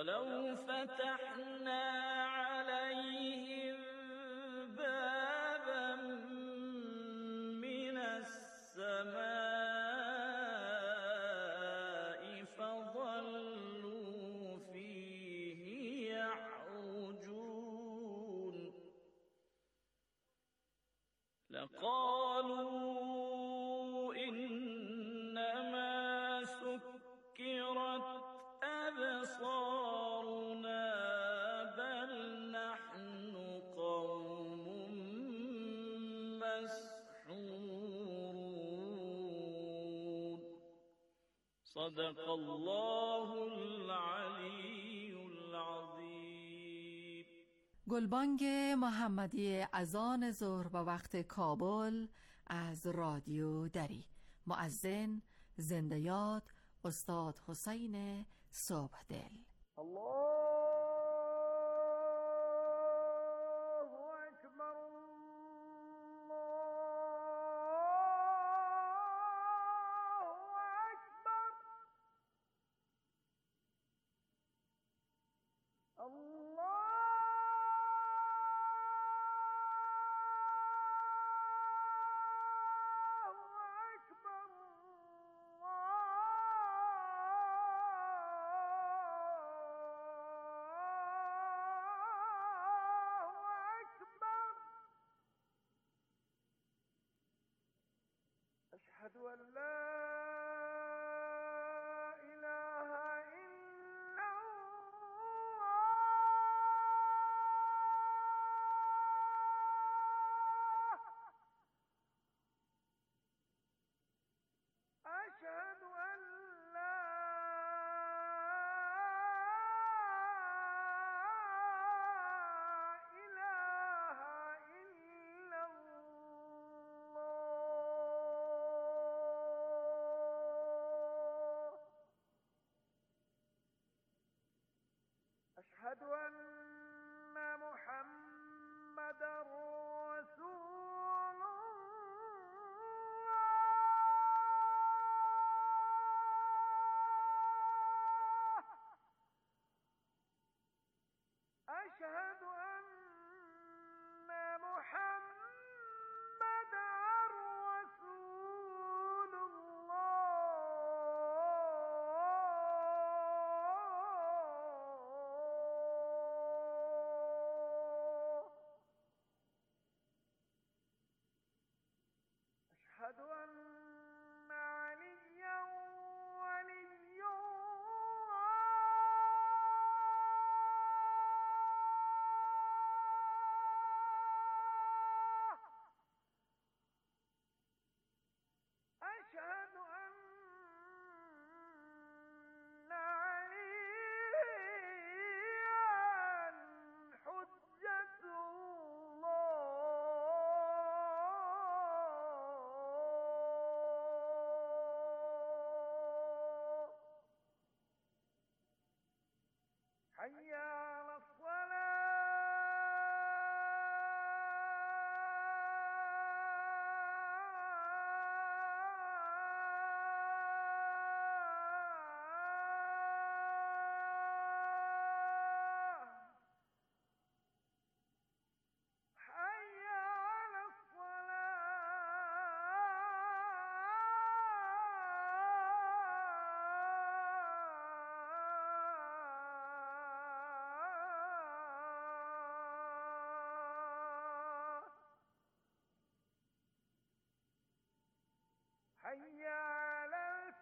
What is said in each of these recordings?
ولو فتحنا عليهم بابا من السماء فظلوا فيه يعرجون لقالوا إنما سكرت أبصارنا بل نحن قوم مسحورون. صدق الله العلی العظیم. گلبانگ محمدی اذان ظهر به وقت کابل از رادیو دری. مؤذن زنده یاد استاد حسین صبحدل. أشهد أن لا إله إلا الله. أشهد أن لا إله إلا الله. أشهد أن محمدًا رسول الله. أشهد أن محمدًا رسول الله. أشهد أن عليا ولي الله. أشهد أن عليا حجة الله. حي على الصلاة. حي على الصلاة. حي على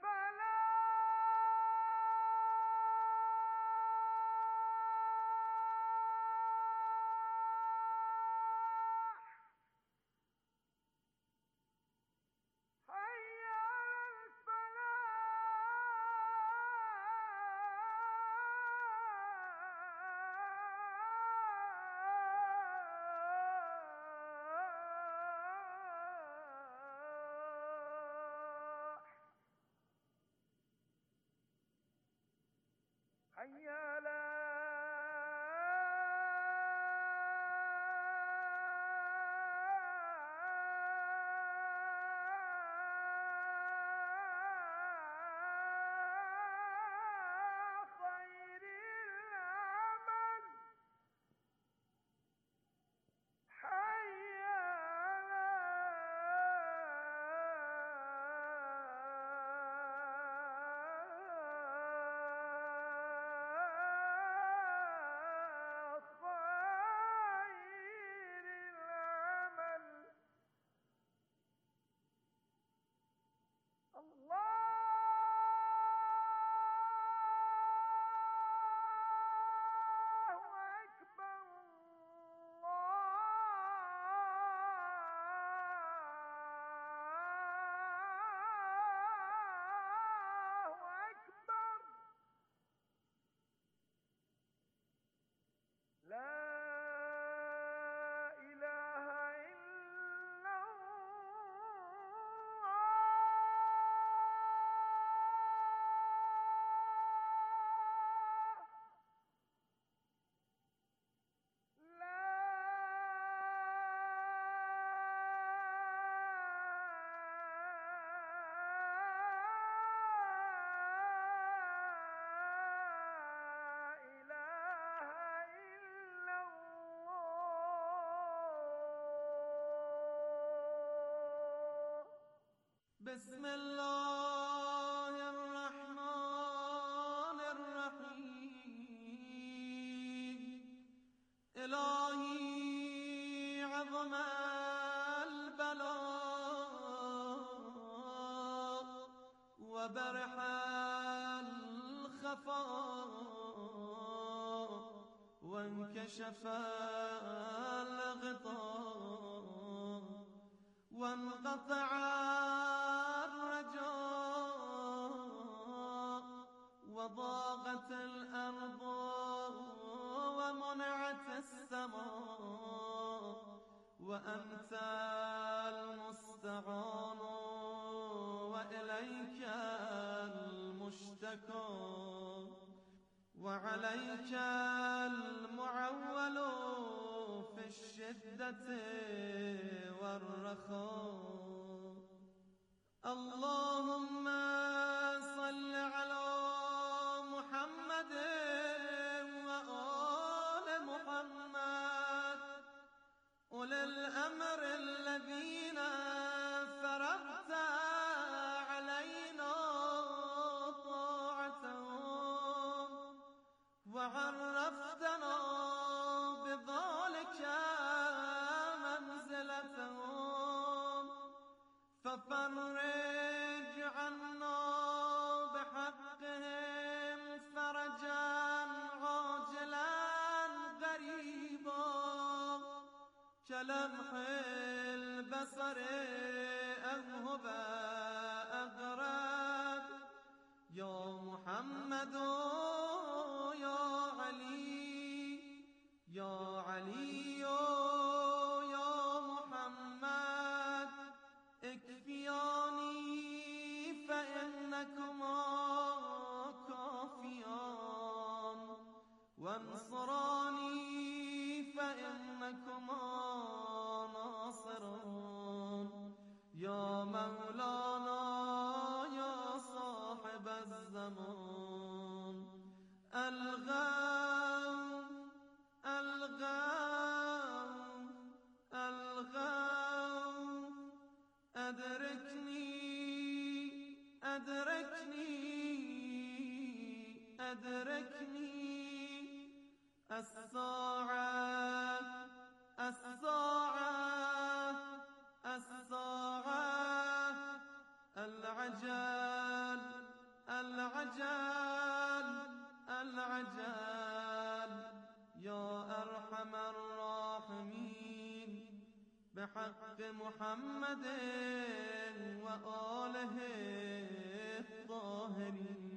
الفلاح. حي على الفلاح. حي على خير بسم الله الرحمن الرحیم. الهی عظم البلاء و برح الخفاء و انکشف الغطاء وانقطع الرجاء وضاقت الأرض ومنعت السماء وأنت المستعان وإليك المشتكى وعليك المعول في الشدة والرخاء. اللهم صل على محمد وآل محمد أولي الأمر الذين فرضت علينا طاعتهم وعرفتنا بذلك منزلتهم ففرج عنا بحقهم فرجا عاجلا غريبا كلمح البصر أو هو أقرب. يا محمد يا علي يا علي يا محمد اكفياني فإنكما كافيان وانصراني فإنكما ناصرون. يا مولانا يا صاحب الزمان الغوث الغوث الغوث أدركني أدركني أدركني الساعة الساعة الساعة العجل العجل العجل. يا أرحم الراحمين بحق محمد وآله الطاهرين.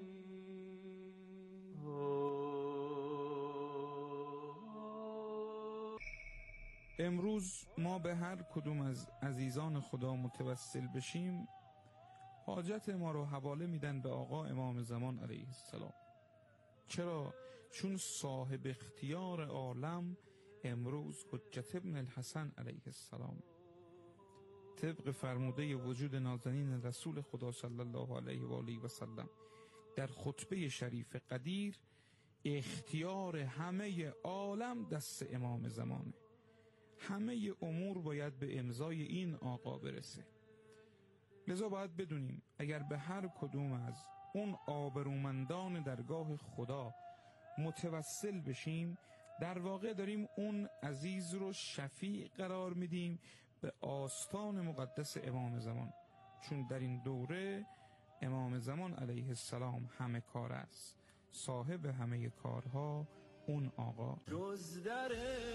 امروز ما به هر کدوم از عزیزان خدا متوسل بشیم حاجت ما رو حواله میدن به آقا امام زمان علیه السلام. چرا؟ چون صاحب اختیار عالم امروز حجت ابن الحسن علیه السلام طبق فرموده وجود نازنین رسول خدا صلی الله علیه و آله و سلم در خطبه شریف قدیر اختیار همه عالم دست امام زمانه. همه امور باید به امضای این آقا برسه. لذا باید بدونیم اگر به هر کدوم از اون آبرومندان درگاه خدا متوسل بشیم در واقع داریم اون عزیز رو شفیع قرار میدیم به آستان مقدس امام زمان، چون در این دوره امام زمان علیه السلام همه کار است، صاحب همه کارها اون آقا. جز در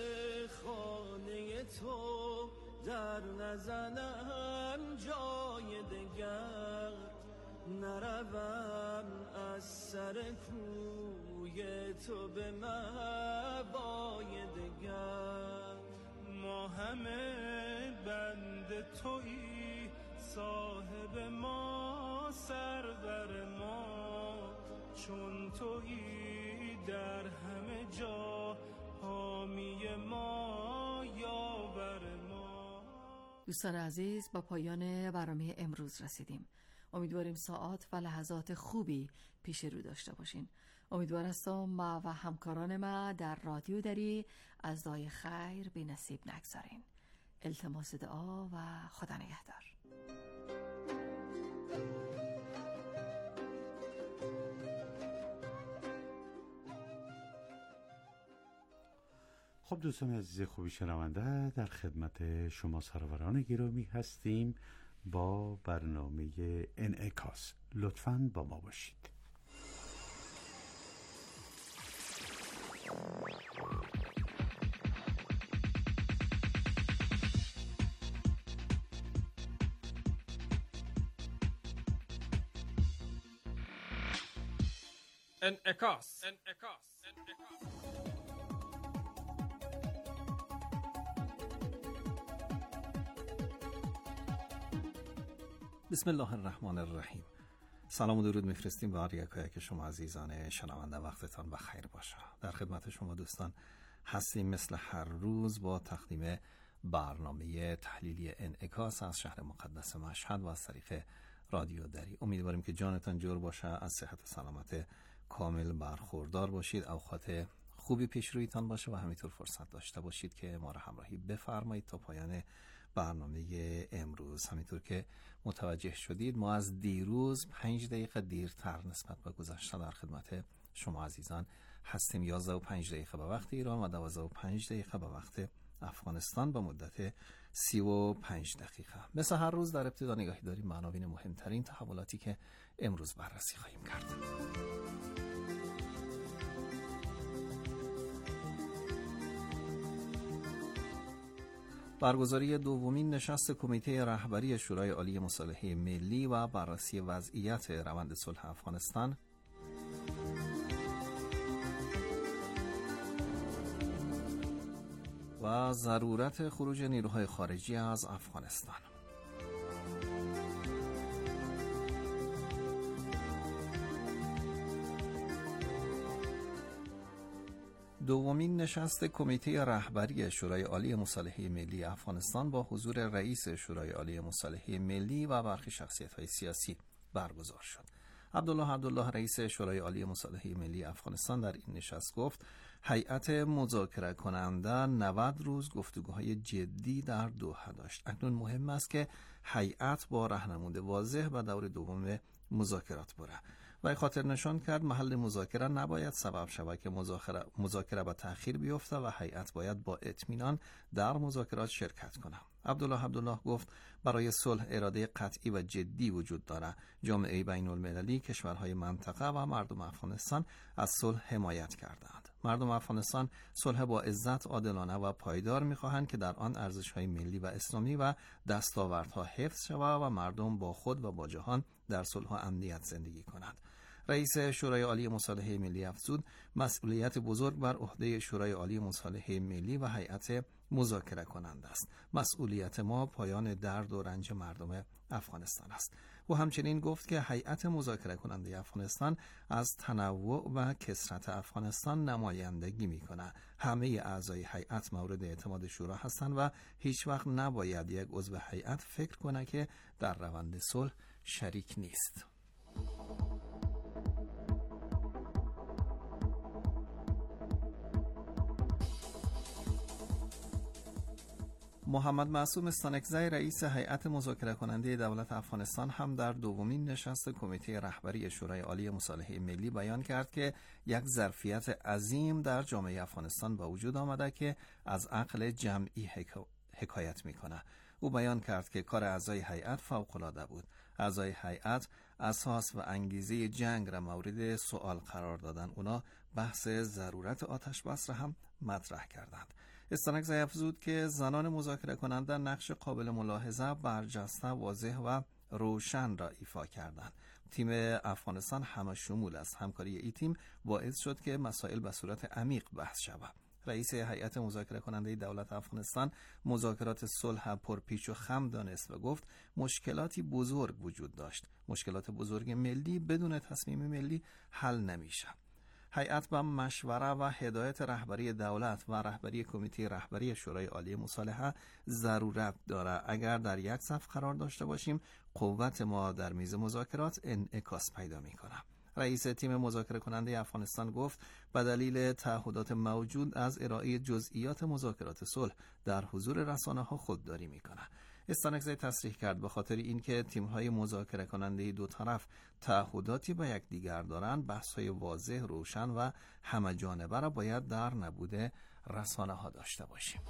خانه تو در نزنم جای دگر، نروم از سر کوی تو به مأوای دگر. ما همه بند تویی، صاحب ما سرور ما، چون تویی در همه جا حامی ما یاور ما. دوستان عزیز، با پایان برنامه امروز رسیدیم. امیدواریم ساعات و لحظات خوبی پیش رو داشته باشین. امیدوار هستم ما و همکاران ما در رادیو دری از دعای خیر بی نصیب نگذارین. التماس دعا و خدا نگهدار. خب دوستان عزیز خوبی شنونده، در خدمت شما سروران گرامی هستیم با برنامه انعکاس. لطفاً با ما باشید. انعکاس. بسم الله الرحمن الرحیم. سلام و درود میفرستیم به هر یک شما عزیزان شنونده. وقتتان بخیر باشه. در خدمت شما دوستان هستیم مثل هر روز با تقدیم برنامه تحلیلی انعکاس از شهر مقدس مشهد و از طریق رادیو دری. امیدواریم که جانتان جور باشه، از صحت و سلامت کامل برخوردار باشید، اوقات خوبی پیش رویتان باشه و همینطور فرصت داشته باشید که ما را همراهی بفرمایید تا پایان برنامه امروز. همینطور که متوجه شدید ما از دیروز 5 دقیقه دیرتر نسبت به گذشته در خدمت شما عزیزان هستیم. 11 و 5 دقیقه به وقت ایران و 12 و 5 دقیقه به وقت افغانستان به مدت 35 دقیقه. مثل هر روز در ابتدا نگاهی داریم به عناوین مهمترین تحولاتی که امروز بررسی خواهیم کرد. برگزاری دومین نشست کمیته رهبری شورای عالی مصالحه ملی و بررسی وضعیت روند صلح افغانستان. و ضرورت خروج نیروهای خارجی از افغانستان. دومین نشست کمیته رهبری شورای عالی مصالحه ملی افغانستان با حضور رئیس شورای عالی مصالحه ملی و برخی شخصیت‌های سیاسی برگزار شد. عبدالله رئیس شورای عالی مصالحه ملی افغانستان در این نشست گفت هیئت مذاکره کننده 90 روز گفتگوهای جدی در دوحه داشت. اکنون مهم است که هیئت با راهنمود واضح به دور دوم مذاکرات بره. و خاطر نشان کرد محل مذاکره نباید سبب شود که مذاکره به تأخیر بیفته و هیئت باید با اطمینان در مذاکرات شرکت کنه. عبدالله گفت برای صلح اراده قطعی و جدی وجود داره. جامعه بین المللی، کشورهای منطقه و مردم افغانستان از صلح حمایت کردند. مردم افغانستان صلح با عزت، عادلانه و پایدار می‌خواهند که در آن ارزش‌های ملی و اسلامی و دستاوردها حفظ شود و مردم با خود و با جهان در صلح و امنیت زندگی کنند. رئیس شورای عالی مصالحه ملی افزود مسئولیت بزرگ بر عهده شورای عالی مصالحه ملی و هیئت مذاکره کننده است. مسئولیت ما پایان درد و رنج مردم افغانستان است. او همچنین گفت که هیئت مذاکره کننده افغانستان از تنوع و کثرت افغانستان نمایندگی میکنه. همه اعضای هیئت مورد اعتماد شورا هستند و هیچ وقت نباید یک عضو هیئت فکر کنه که در روند صلح شریک نیست. محمد معصوم استانکزی رئیس هیئت مذاکره کننده دولت افغانستان هم در دومین نشست کمیته رهبری شورای عالی مصالحه ملی بیان کرد که یک ظرفیت عظیم در جامعه افغانستان به وجود آمده که از عقل جمعی حکایت میکنه. او بیان کرد که کار اعضای هیئت فوق‌العاده بود. اعضای هیئت اساس و انگیزه جنگ را مورد سوال قرار دادن. اونا بحث ضرورت آتش بس را هم مطرح کردند. استانکزی افزود که زنان مذاکره کننده نقش قابل ملاحظه، برجسته، واضح و روشن را ایفا کردند. تیم افغانستان همه شمول است. همکاری این تیم باعث شد که مسائل به صورت عمیق بحث شود. رئیس هیئت مذاکره کننده دولت افغانستان مذاکرات صلح پرپیچ و خم دانست و گفت مشکلاتی بزرگ وجود داشت. مشکلات بزرگ ملی بدون تصمیم ملی حل نمیشه. هیئت با مشوره و هدایت رهبری دولت و رهبری کمیته رهبری شورای عالی مصالحه ضرورت داره. اگر در یک صف قرار داشته باشیم، قوت ما در میز مذاکرات انعکاس پیدا میکنه. رئیس تیم مذاکره کننده افغانستان گفت به دلیل تعهدات موجود از ارائه جزئیات مذاکرات صلح در حضور رسانه‌ها خودداری میکنه. استانکزی تصریح کرد به خاطر اینکه تیم‌های مذاکره کننده دو طرف تعهداتی به یکدیگر دارند، بحث‌های واضح، روشن و همه‌جانبه را باید در نبود رسانه‌ها داشته باشیم.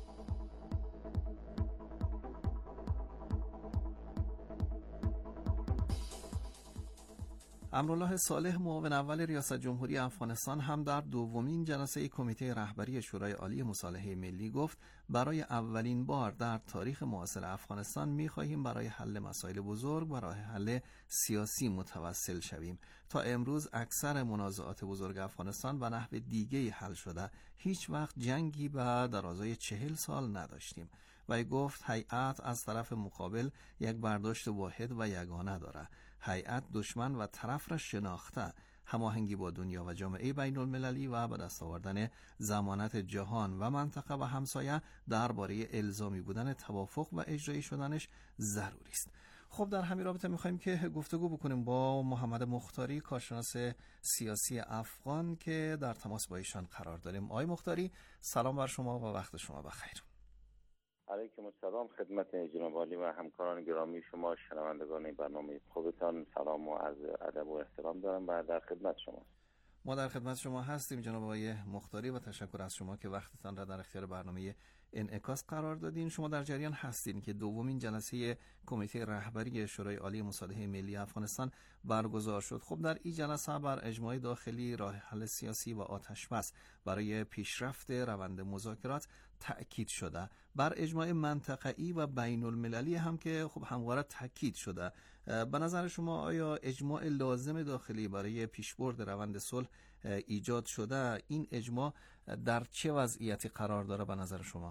امرالله صالح، معاون اول ریاست جمهوری افغانستان، هم در دومین جلسه کمیته رهبری شورای عالی مصالحه ملی گفت برای اولین بار در تاریخ معاصر افغانستان می‌خواهیم برای حل مسائل بزرگ و راه حل سیاسی متوسل شویم. تا امروز اکثر منازعات بزرگ افغانستان به نحو دیگه‌ای حل شده. هیچ وقت جنگی به درازای 40 سال نداشتیم. و گفت هیئت از طرف مقابل یک برداشت واحد و یگانه داره. هیئت دشمن و طرف را شناخته، هماهنگی با دنیا و جامعه بین المللی و به دست آوردن ضمانت جهان و منطقه و همسایه درباره الزامی بودن توافق و اجرایی شدنش ضروری است. خب در همین رابطه می‌خوایم که گفتگو بکنیم با محمد مختاری، کارشناس سیاسی افغان که در تماس با ایشان قرار داریم. آقای مختاری، سلام بر شما و وقت شما بخیر. علیکم السلام خدمت جناب عالی و همکاران گرامی شما، شنوندگان برنامه خوبتان سلام و عرض ادب و احترام دارم و در خدمت شما. ما در خدمت شما هستیم جناب آقای مختاری و تشکر از شما که وقتتان را در اختیار برنامه انعکاس قرار دادین. شما در جریان هستین که دومین جلسه کمیته رهبری شورای عالی مصالحه ملی افغانستان برگزار شد. خب در این جلسه بر اجماع داخلی، راه حل سیاسی و آتش‌بس برای پیشرفت روند مذاکرات تأکید شده. بر اجماع منطقه‌ای و بین المللی هم که خب همواره تأکید شده. به نظر شما آیا اجماع لازم داخلی برای پیشبرد روند صلح ایجاد شده؟ این اجماع در چه وضعیتی قرار داره به نظر شما؟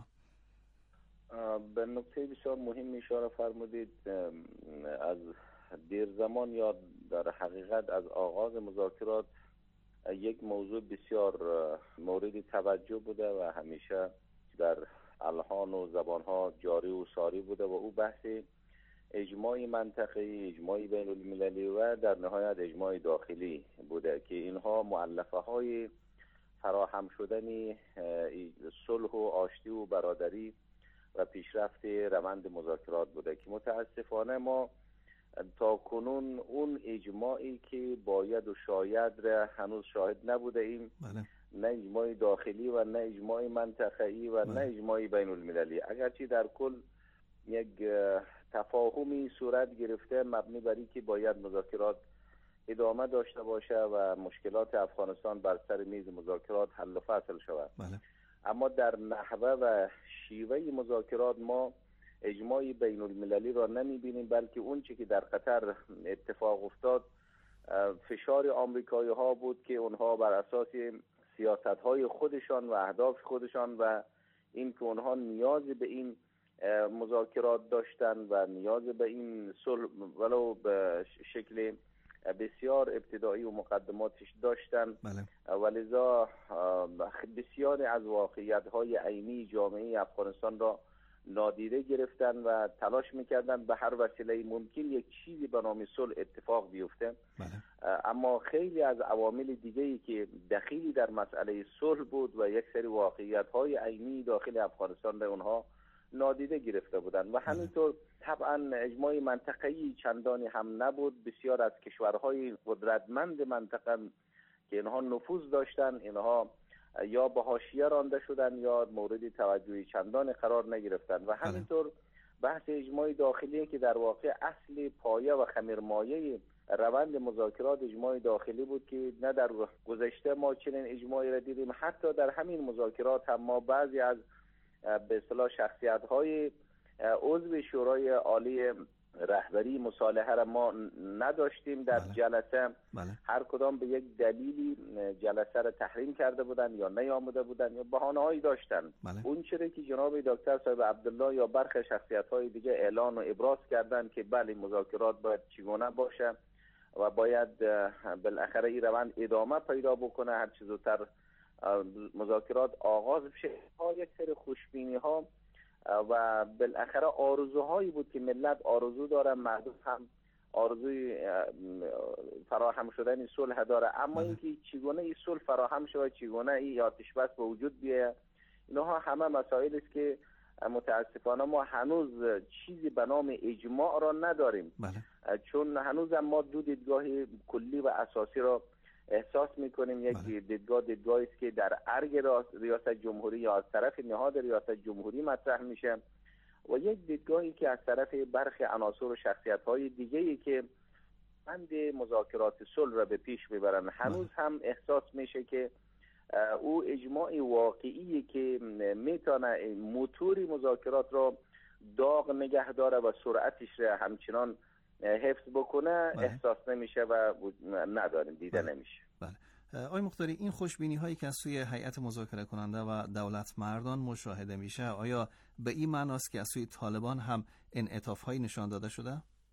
به نکته بسیار مهم اشاره فرمودید. از دیر زمان یا در حقیقت از آغاز مذاکرات یک موضوع بسیار مورد توجه بوده و همیشه در الحان و زبانها جاری و ساری بوده و او بحث اجماع منطقه‌ای، اجماع بین المللی و در نهایت اجماع داخلی بوده که اینها مؤلفه های فراهم شدن صلح و آشتی و برادری و پیشرفت روند مذاکرات بوده که متاسفانه ما تا کنون اون اجماعی که باید و شاید را هنوز شاهد نبوده ایم. نه اجماع داخلی و نه اجماع منطقه‌ای و نه اجماع بین المللی، اگرچه در کل یک تفاهمی صورت گرفته مبنی بر اینکه باید مذاکرات ادامه داشته باشه و مشکلات افغانستان بر سر میز مذاکرات حل و فصل شود. اما در نحوه و شیوه مذاکرات ما اجماع بین المللی را نمی بینیم، بلکه اون چی که در قطر اتفاق افتاد فشار آمریکایی ها بود که اونها بر اساس سیاست های خودشان و اهداف خودشان و این که اونها نیاز به این مذاکرات داشتن و نیاز به این صلح ولو به شکل بسیار ابتدایی و مقدماتش داشتن ولذا بسیار از واقعیت های عینی جامعه افغانستان را نادیده گرفتن و تلاش میکردن به هر وسیله ممکن یک چیزی به نام صلح اتفاق بیفته. اما خیلی از عوامل دیگه‌ای که دخیلی در مسئله صلح بود و یک سری واقعیت های عینی داخل افغانستان را اونها نادیده گرفته بودند و همینطور طبعا اجماع منطقه‌ای چندانی هم نبود. بسیار از کشورهای قدرتمند منطقه که اینها نفوذ داشتن اینها یا به حاشیه رانده شدن یا مورد توجه چندانی قرار نگرفتن و همینطور بحث اجماع داخلی که در واقع اصل پایه و خمیرمایه روند مذاکرات اجماع داخلی بود که نه در گذشته ما چنین اجماعی را دیدیم، حتی در همین مذاکرات هم ما بعضی از به اصطلاح شخصیت‌های عضو شورای عالی رهبری مصالحه را ما نداشتیم در جلسه. هر کدام به یک دلیلی جلسه را تحریم کرده بودند یا نیامده بودند یا بهانه‌هایی داشتند. اون چیزی که جناب دکتر صاحب عبدالله یا برخی شخصیت‌های دیگه اعلان و ابراز کردند که بله مذاکرات باید چگونه باشه و باید بالاخره این روند ادامه پیدا بکنه، هر چه زودتر مذاکرات آغاز بشه. یک سری خوشبینی‌ها و بالاخره آرزوهایی بود که ملت آرزو داره، مردم هم آرزوی فراهم شدن صلح داره، اما اینکه چگونه این صلح فراهم شود، چگونه این آتش بس به وجود بیاید، اینها همه مسائل است که متاسفانه ما هنوز چیزی به نام اجماع را نداریم. چون هنوز هم ما دو دیدگاه کلی و اساسی را احساس میکنیم. یک دیدگاهی است که در ارگ ریاست جمهوری یا از طرف نهاد ریاست جمهوری مطرح میشه و یک دیدگاهی که از طرف برخی عناصر و شخصیت‌های دیگه‌ای که بند مذاکرات صلح را به پیش میبرن. هنوز هم احساس میشه که او اجماع واقعی که میتونه موتوری مذاکرات را داغ نگه داره و سرعتش را همچنان حفظ بکنه احساس نمیشه و نداریم، دیده نمیشه. آقای مختاری، این خوشبینی هایی که از سوی هیئت مذاکره کننده و دولت مردان مشاهده میشه، آیا به این معناست که از سوی طالبان هم انعطاف هایی نشان داده شده؟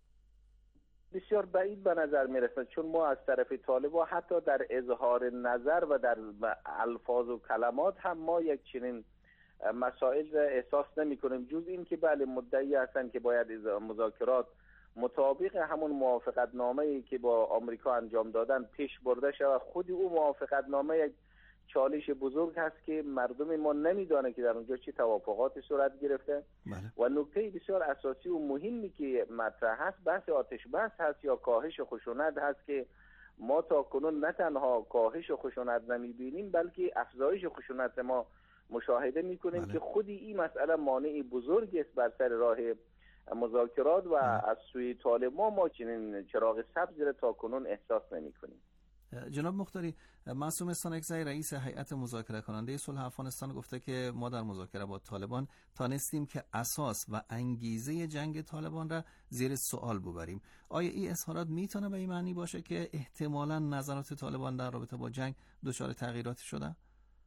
بسیار بعید به نظر میرسه، چون ما از طرف طالبان حتی در اظهار نظر و در الفاظ و کلمات هم ما یک چنین مسائل را احساس نمی کنیم، جز این که بله مدعی هستند که باید مذاکرات مطابق همون موافقت نامه‌ای که با آمریکا انجام دادن پیش برده شود. خود او موافقت نامه یک چالش بزرگ هست که مردم ما نمیدانه که در اونجا چه توافقاتی صورت گرفته. و نکته بسیار اساسی و مهمی که مطرح هست بحث آتش بس هست یا کاهش خشونت هست که ما تا کنون نه تنها کاهش خشونت نمیبینیم بلکه افزایش خشونت ما مشاهده میکنیم که خودی این مسئله مانع بزرگی است بر سر راه مذاکرات و از سوی طالبان ما چنین چراغ سبز را تا کنون احساس نمی کنیم. جناب مختاری، معصوم استانکزی رئیس هیئت مذاکره کننده صلح افغانستان گفته که ما در مذاکره با طالبان تانستیم که اساس و انگیزه جنگ طالبان را زیر سوال ببریم. آیا این اظهارات میتونه به این معنی باشه که احتمالاً نظرات طالبان در رابطه با جنگ دچار تغییراتی شده؟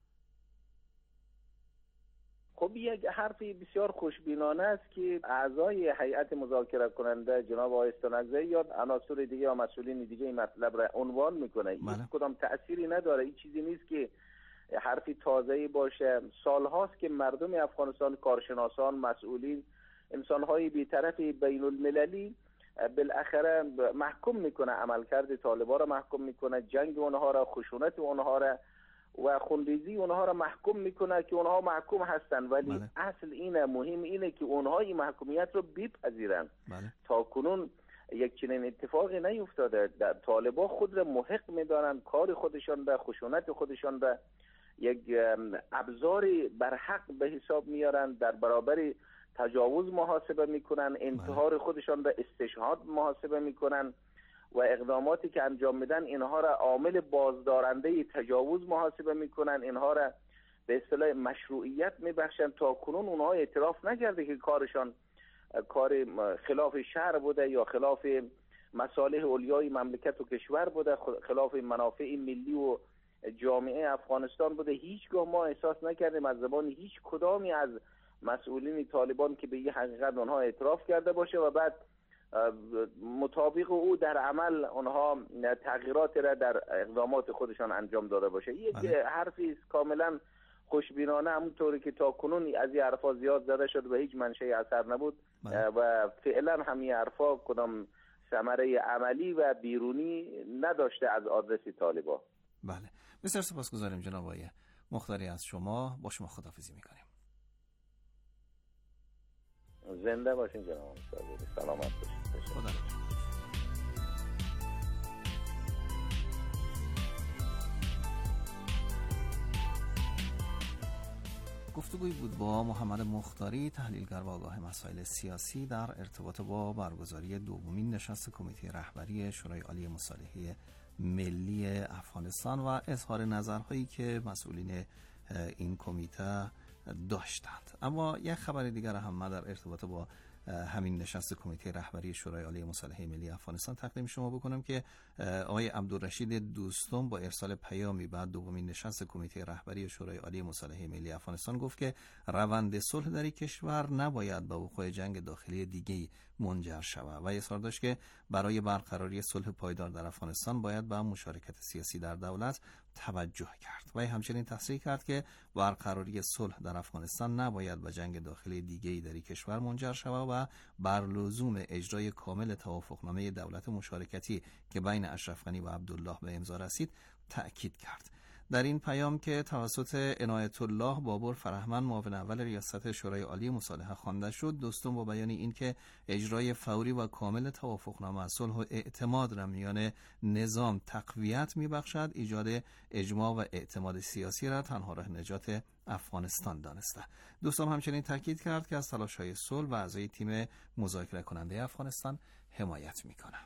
خب یک حرفی بسیار خوشبینانه است که اعضای هیئت مذاکره کننده جناب آقای استانکزی یا عناصر دیگه یا مسئولین دیگه این مطلب را عنوان میکنه. هیچ کدام تأثیری نداره. این چیزی نیست که حرفی تازه‌ای باشه. سالهاست که مردم افغانستان، کارشناسان، مسئولین، انسان‌های بی‌طرف بین المللی بالاخره محکوم میکنه، عملکرد طالبان را محکوم میکنه، جنگ اونها را، خشونت اونها را و خونریزی اونها را محکوم میکنه که اونها محکوم هستن، ولی اصل اینه، مهم اینه که اونها این محکومیت رو بپذیرن. تا کنون یک چنین اتفاقی نیفتاده. طالبان خود را محق میدانن، کار خودشان به خشونت خودشان به یک ابزار برحق به حساب میارن، در برابر تجاوز محاسبه میکنن، انتحار خودشان به استشهاد محاسبه میکنن و اقداماتی که انجام میدن اینها را عامل بازدارنده تجاوز محاسبه میکنن، اینها را به اصطلاح مشروعیت میبخشن. تا کنون اونها اعتراف نکرده که کارشان کار خلاف شرع بوده یا خلاف مصالح علیای مملکت و کشور بوده، خلاف منافع ملی و جامعه افغانستان بوده. هیچگاه ما احساس نکردیم از زبان هیچ کدامی از مسئولین طالبان که به این حقیقت اونها اعتراف کرده باشه و بعد مطابق او در عمل اونها تغییرات را در اقدامات خودشان انجام داده باشه. یک حرفی کاملا خوشبینانه، همونطوری که تا کنون از این حرفا زیاد زده شد و هیچ منشأ اثر نبود و فعلا همین حرفا کدام ثمره عملی و بیرونی نداشته از آدرس طالبان. بله، بسیار سپاسگزاریم جناب آقای مختاری از شما. با شما خداحافظی میکنیم. زنده باشین جناب مصطفی. سلامت باشین. خدا. گفتگوی بود با محمد مختاری، تحلیلگر و آگاه مسائل سیاسی در ارتباط با برگزاری دومین نشست کمیته رهبری شورای عالی مصالحه ملی افغانستان و اظهار نظرهایی که مسئولین این کمیته داشتند. اما یک خبر دیگر هم در ارتباط با همین نشست کمیته رهبری شورای عالی مصالحه ملی افغانستان تقدیم شما بکنم که آقای عبدالرشید دوستم با ارسال پیامی بعد دومین نشست کمیته رهبری شورای عالی مصالحه ملی افغانستان گفت که روند صلح در این کشور نباید به وقوع جنگ داخلی دیگه‌ای منجر شود و اصرار داشت که برای برقراری صلح پایدار در افغانستان باید به مشارکت سیاسی در دولت توجه کرد و همچنین تصریح کرد که برقراری صلح در افغانستان نباید به جنگ داخلی دیگه‌ای در این کشور منجر شود و بر لزوم اجرای کامل توافقنامه دولت مشارکتی که بین اشرف غنی و عبدالله به امضا رسید تأکید کرد. در این پیام که توسط عنایت الله بابر فرهمند معاون اول ریاست شورای عالی مصالحه خوانده شد، دوستان با بیان این که اجرای فوری و کامل توافقنامه صلح و اعتماد را میان نظام تقویت میبخشد، ایجاد اجماع و اعتماد سیاسی را تنها راه نجات افغانستان دانسته. دوستان همچنین تاکید کرد که از تلاش‌های صلح و اعضای تیم مذاکره کننده افغانستان حمایت میکنه.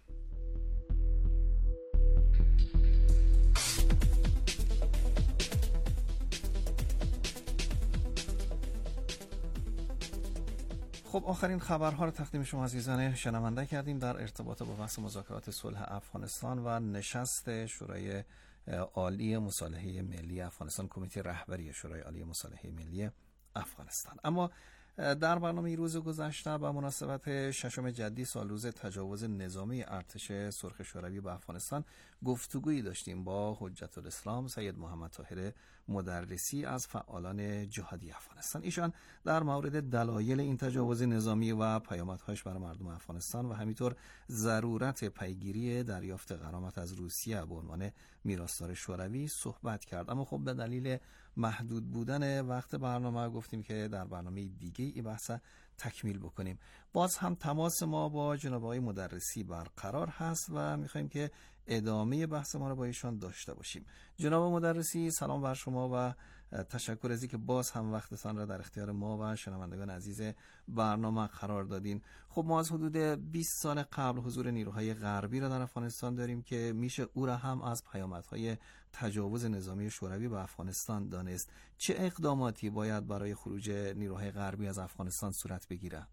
خب آخرین خبرها رو تقدیم شما عزیزان شنونده کردیم در ارتباط با بحث مذاکرات صلح افغانستان و نشست شورای عالی مصالحه ملی افغانستان، کمیته رهبری شورای عالی مصالحه ملی افغانستان. اما در برنامه روز گذشته به مناسبت ششم جدی سالروز تجاوز نظامی ارتش سرخ شوروی به افغانستان گفتگویی داشتیم با حجت الاسلام سید محمد طاهر مدرسی از فعالان جهادی افغانستان. ایشان در مورد دلایل این تجاوز نظامی و پیامدهاش برای مردم افغانستان و همینطور ضرورت پیگیری دریافت غرامت از روسیه به عنوان میراثدار شوروی صحبت کرد. اما خب به دلیل محدود بودن وقت برنامه گفتیم که در برنامه دیگه این بحث تکمیل بکنیم. باز هم تماس ما با جناب آقای مدرسی برقرار هست و میخوایم که ادامه بحث ما رو با ایشان داشته باشیم. جناب مدرسی سلام بر شما و تشکر از اینکه باز هم وقتتان را در اختیار ما و شنوندگان عزیز برنامه قرار دادین. خب ما از حدود 20 سال قبل حضور نیروهای غربی را در افغانستان داریم که میشه او را هم از پیامدهای تجاوز نظامی شوروی به افغانستان دانست. چه اقداماتی باید برای خروج نیروهای غربی از افغانستان صورت بگیره؟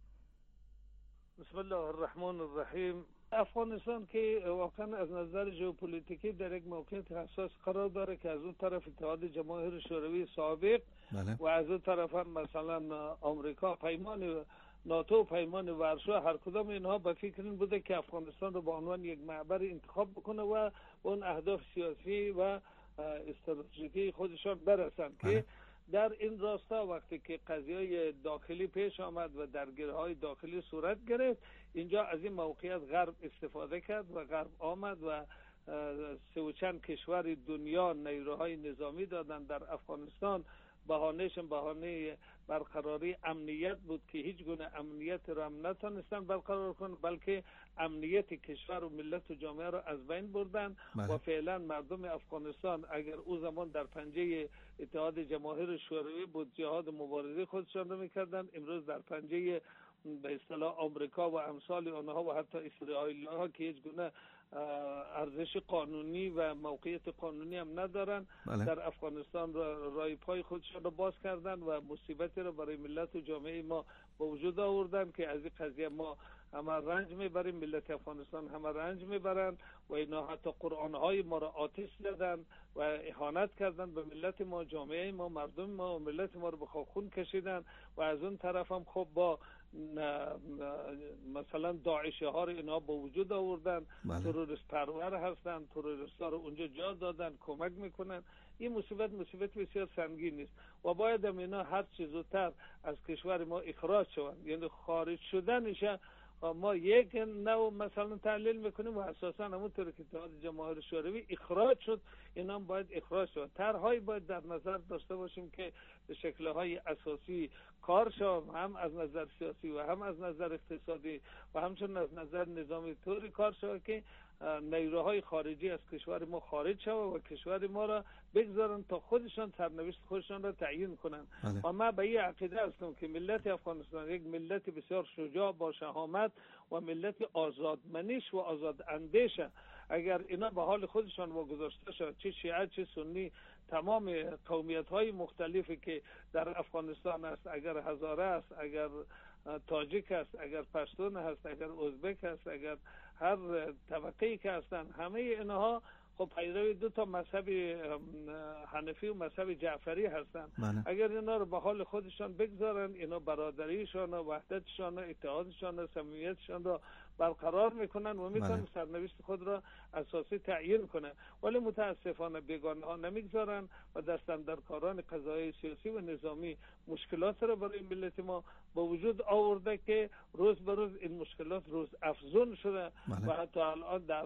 بسم الله الرحمن الرحیم. افغانستان که واقعا از نظر ژئوپلیتیکی در یک موقعیت حساس قرار داره که از اون طرف اتحاد جماهیر شوروی سابق و از اون طرف هم مثلا آمریکا، پیمان ناتو، پیمان ورشو، هر کدام اینها به فکر این بوده که افغانستان رو به عنوان یک معبر انتخاب بکنه و اون اهداف سیاسی و استراتژیکی خودشان برسن که در این راستا وقتی که قضیه داخلی پیش آمد و درگیری‌های داخلی صورت گرفت، اینجا از این موقعیت غرب استفاده کرد و غرب آمد و سه و چند کشور دنیا نیروهای نظامی دادن در افغانستان. بهانه برقراری امنیت بود که هیچ گونه امنیت را هم نتونستن برقرار کنن، بلکه امنیت کشور و ملت و جامعه را از بین بردن و فعلا مردم افغانستان اگر او زمان در پنجه اتحاد جماهیر شوروی بود جهاد مبارزه خودشان را میکردن، امروز در پنجه به اصطلاح آمریکا و امثال آنها و حتی اسرائیل ها که هیچ گونه ارزش قانونی و موقعیت قانونی هم ندارن در افغانستان رای پای خودشان را باز کردن و مصیبتی را برای ملت و جامعه ما به وجود آوردن که از این قضیه ما همه رنج میبریم، ملت افغانستان همه رنج میبرن و اینا حتی قرآنهای ما را آتش زدن و اهانت کردن به ملت ما، جامعه ما، مردم ما و ملت ما رو به خون کشیدن و از اون طرف هم خب با مثلا داعشی ها رو اینا به وجود آوردن، تروریست پرور هستن، تروریست ها رو اونجا جا دادن، کمک میکنن. این مصیبت بسیار سنگین است و باید هم اینا هر چه زودتر از کشور ما اخراج شوند. یعنی خارج شدنش ما یک نوع مثلا تحلیل میکنیم و اساسا همونطور که اتحاد جماهیر شوروی اخراج شد، اینا هم باید اخراج شد. طرحهایی باید در نظر داشته باشیم که به شکل‌های اساسی کار شود، هم از نظر سیاسی و هم از نظر اقتصادی و همچنین از نظر نظامی طوری کار شود که نیروهای خارجی از کشور ما خارج شود و کشور ما را بگذارن تا خودشان سرنوشت خودشان را تعیین کنند. و من به این عقیده هستم که ملت افغانستان یک ملت بسیار شجاع با شهامت و ملت آزادمنش و آزاد اندیشه. اگر اینا به حال خودشان واگذاشته شد، چه شیعه چه سنی، تمام قومیت‌های مختلفی که در افغانستان است، اگر هزاره است، اگر تاجیک است، اگر پشتون است، اگر ازبک است، اگر هر طبقه‌ای که هستند، همه اینها خب پیروی دو تا مذهب حنفی و مذهب جعفری هستند. اگر اینا رو به حال خودشان بگذارن، اینا برادریشان و وحدتشان و اتحادشان و صمیمیتشان را برقرار میکنن و میتونن سرنوشت خود را اساسی تعیین کنن. ولی متاسفانه بیگانه ها نمیگذارن و دستاندرکاران قضایی سیاسی و نظامی مشکلات را برای ملت ما با وجود آورده که روز به روز این مشکلات روز افزون شده و حتی الان در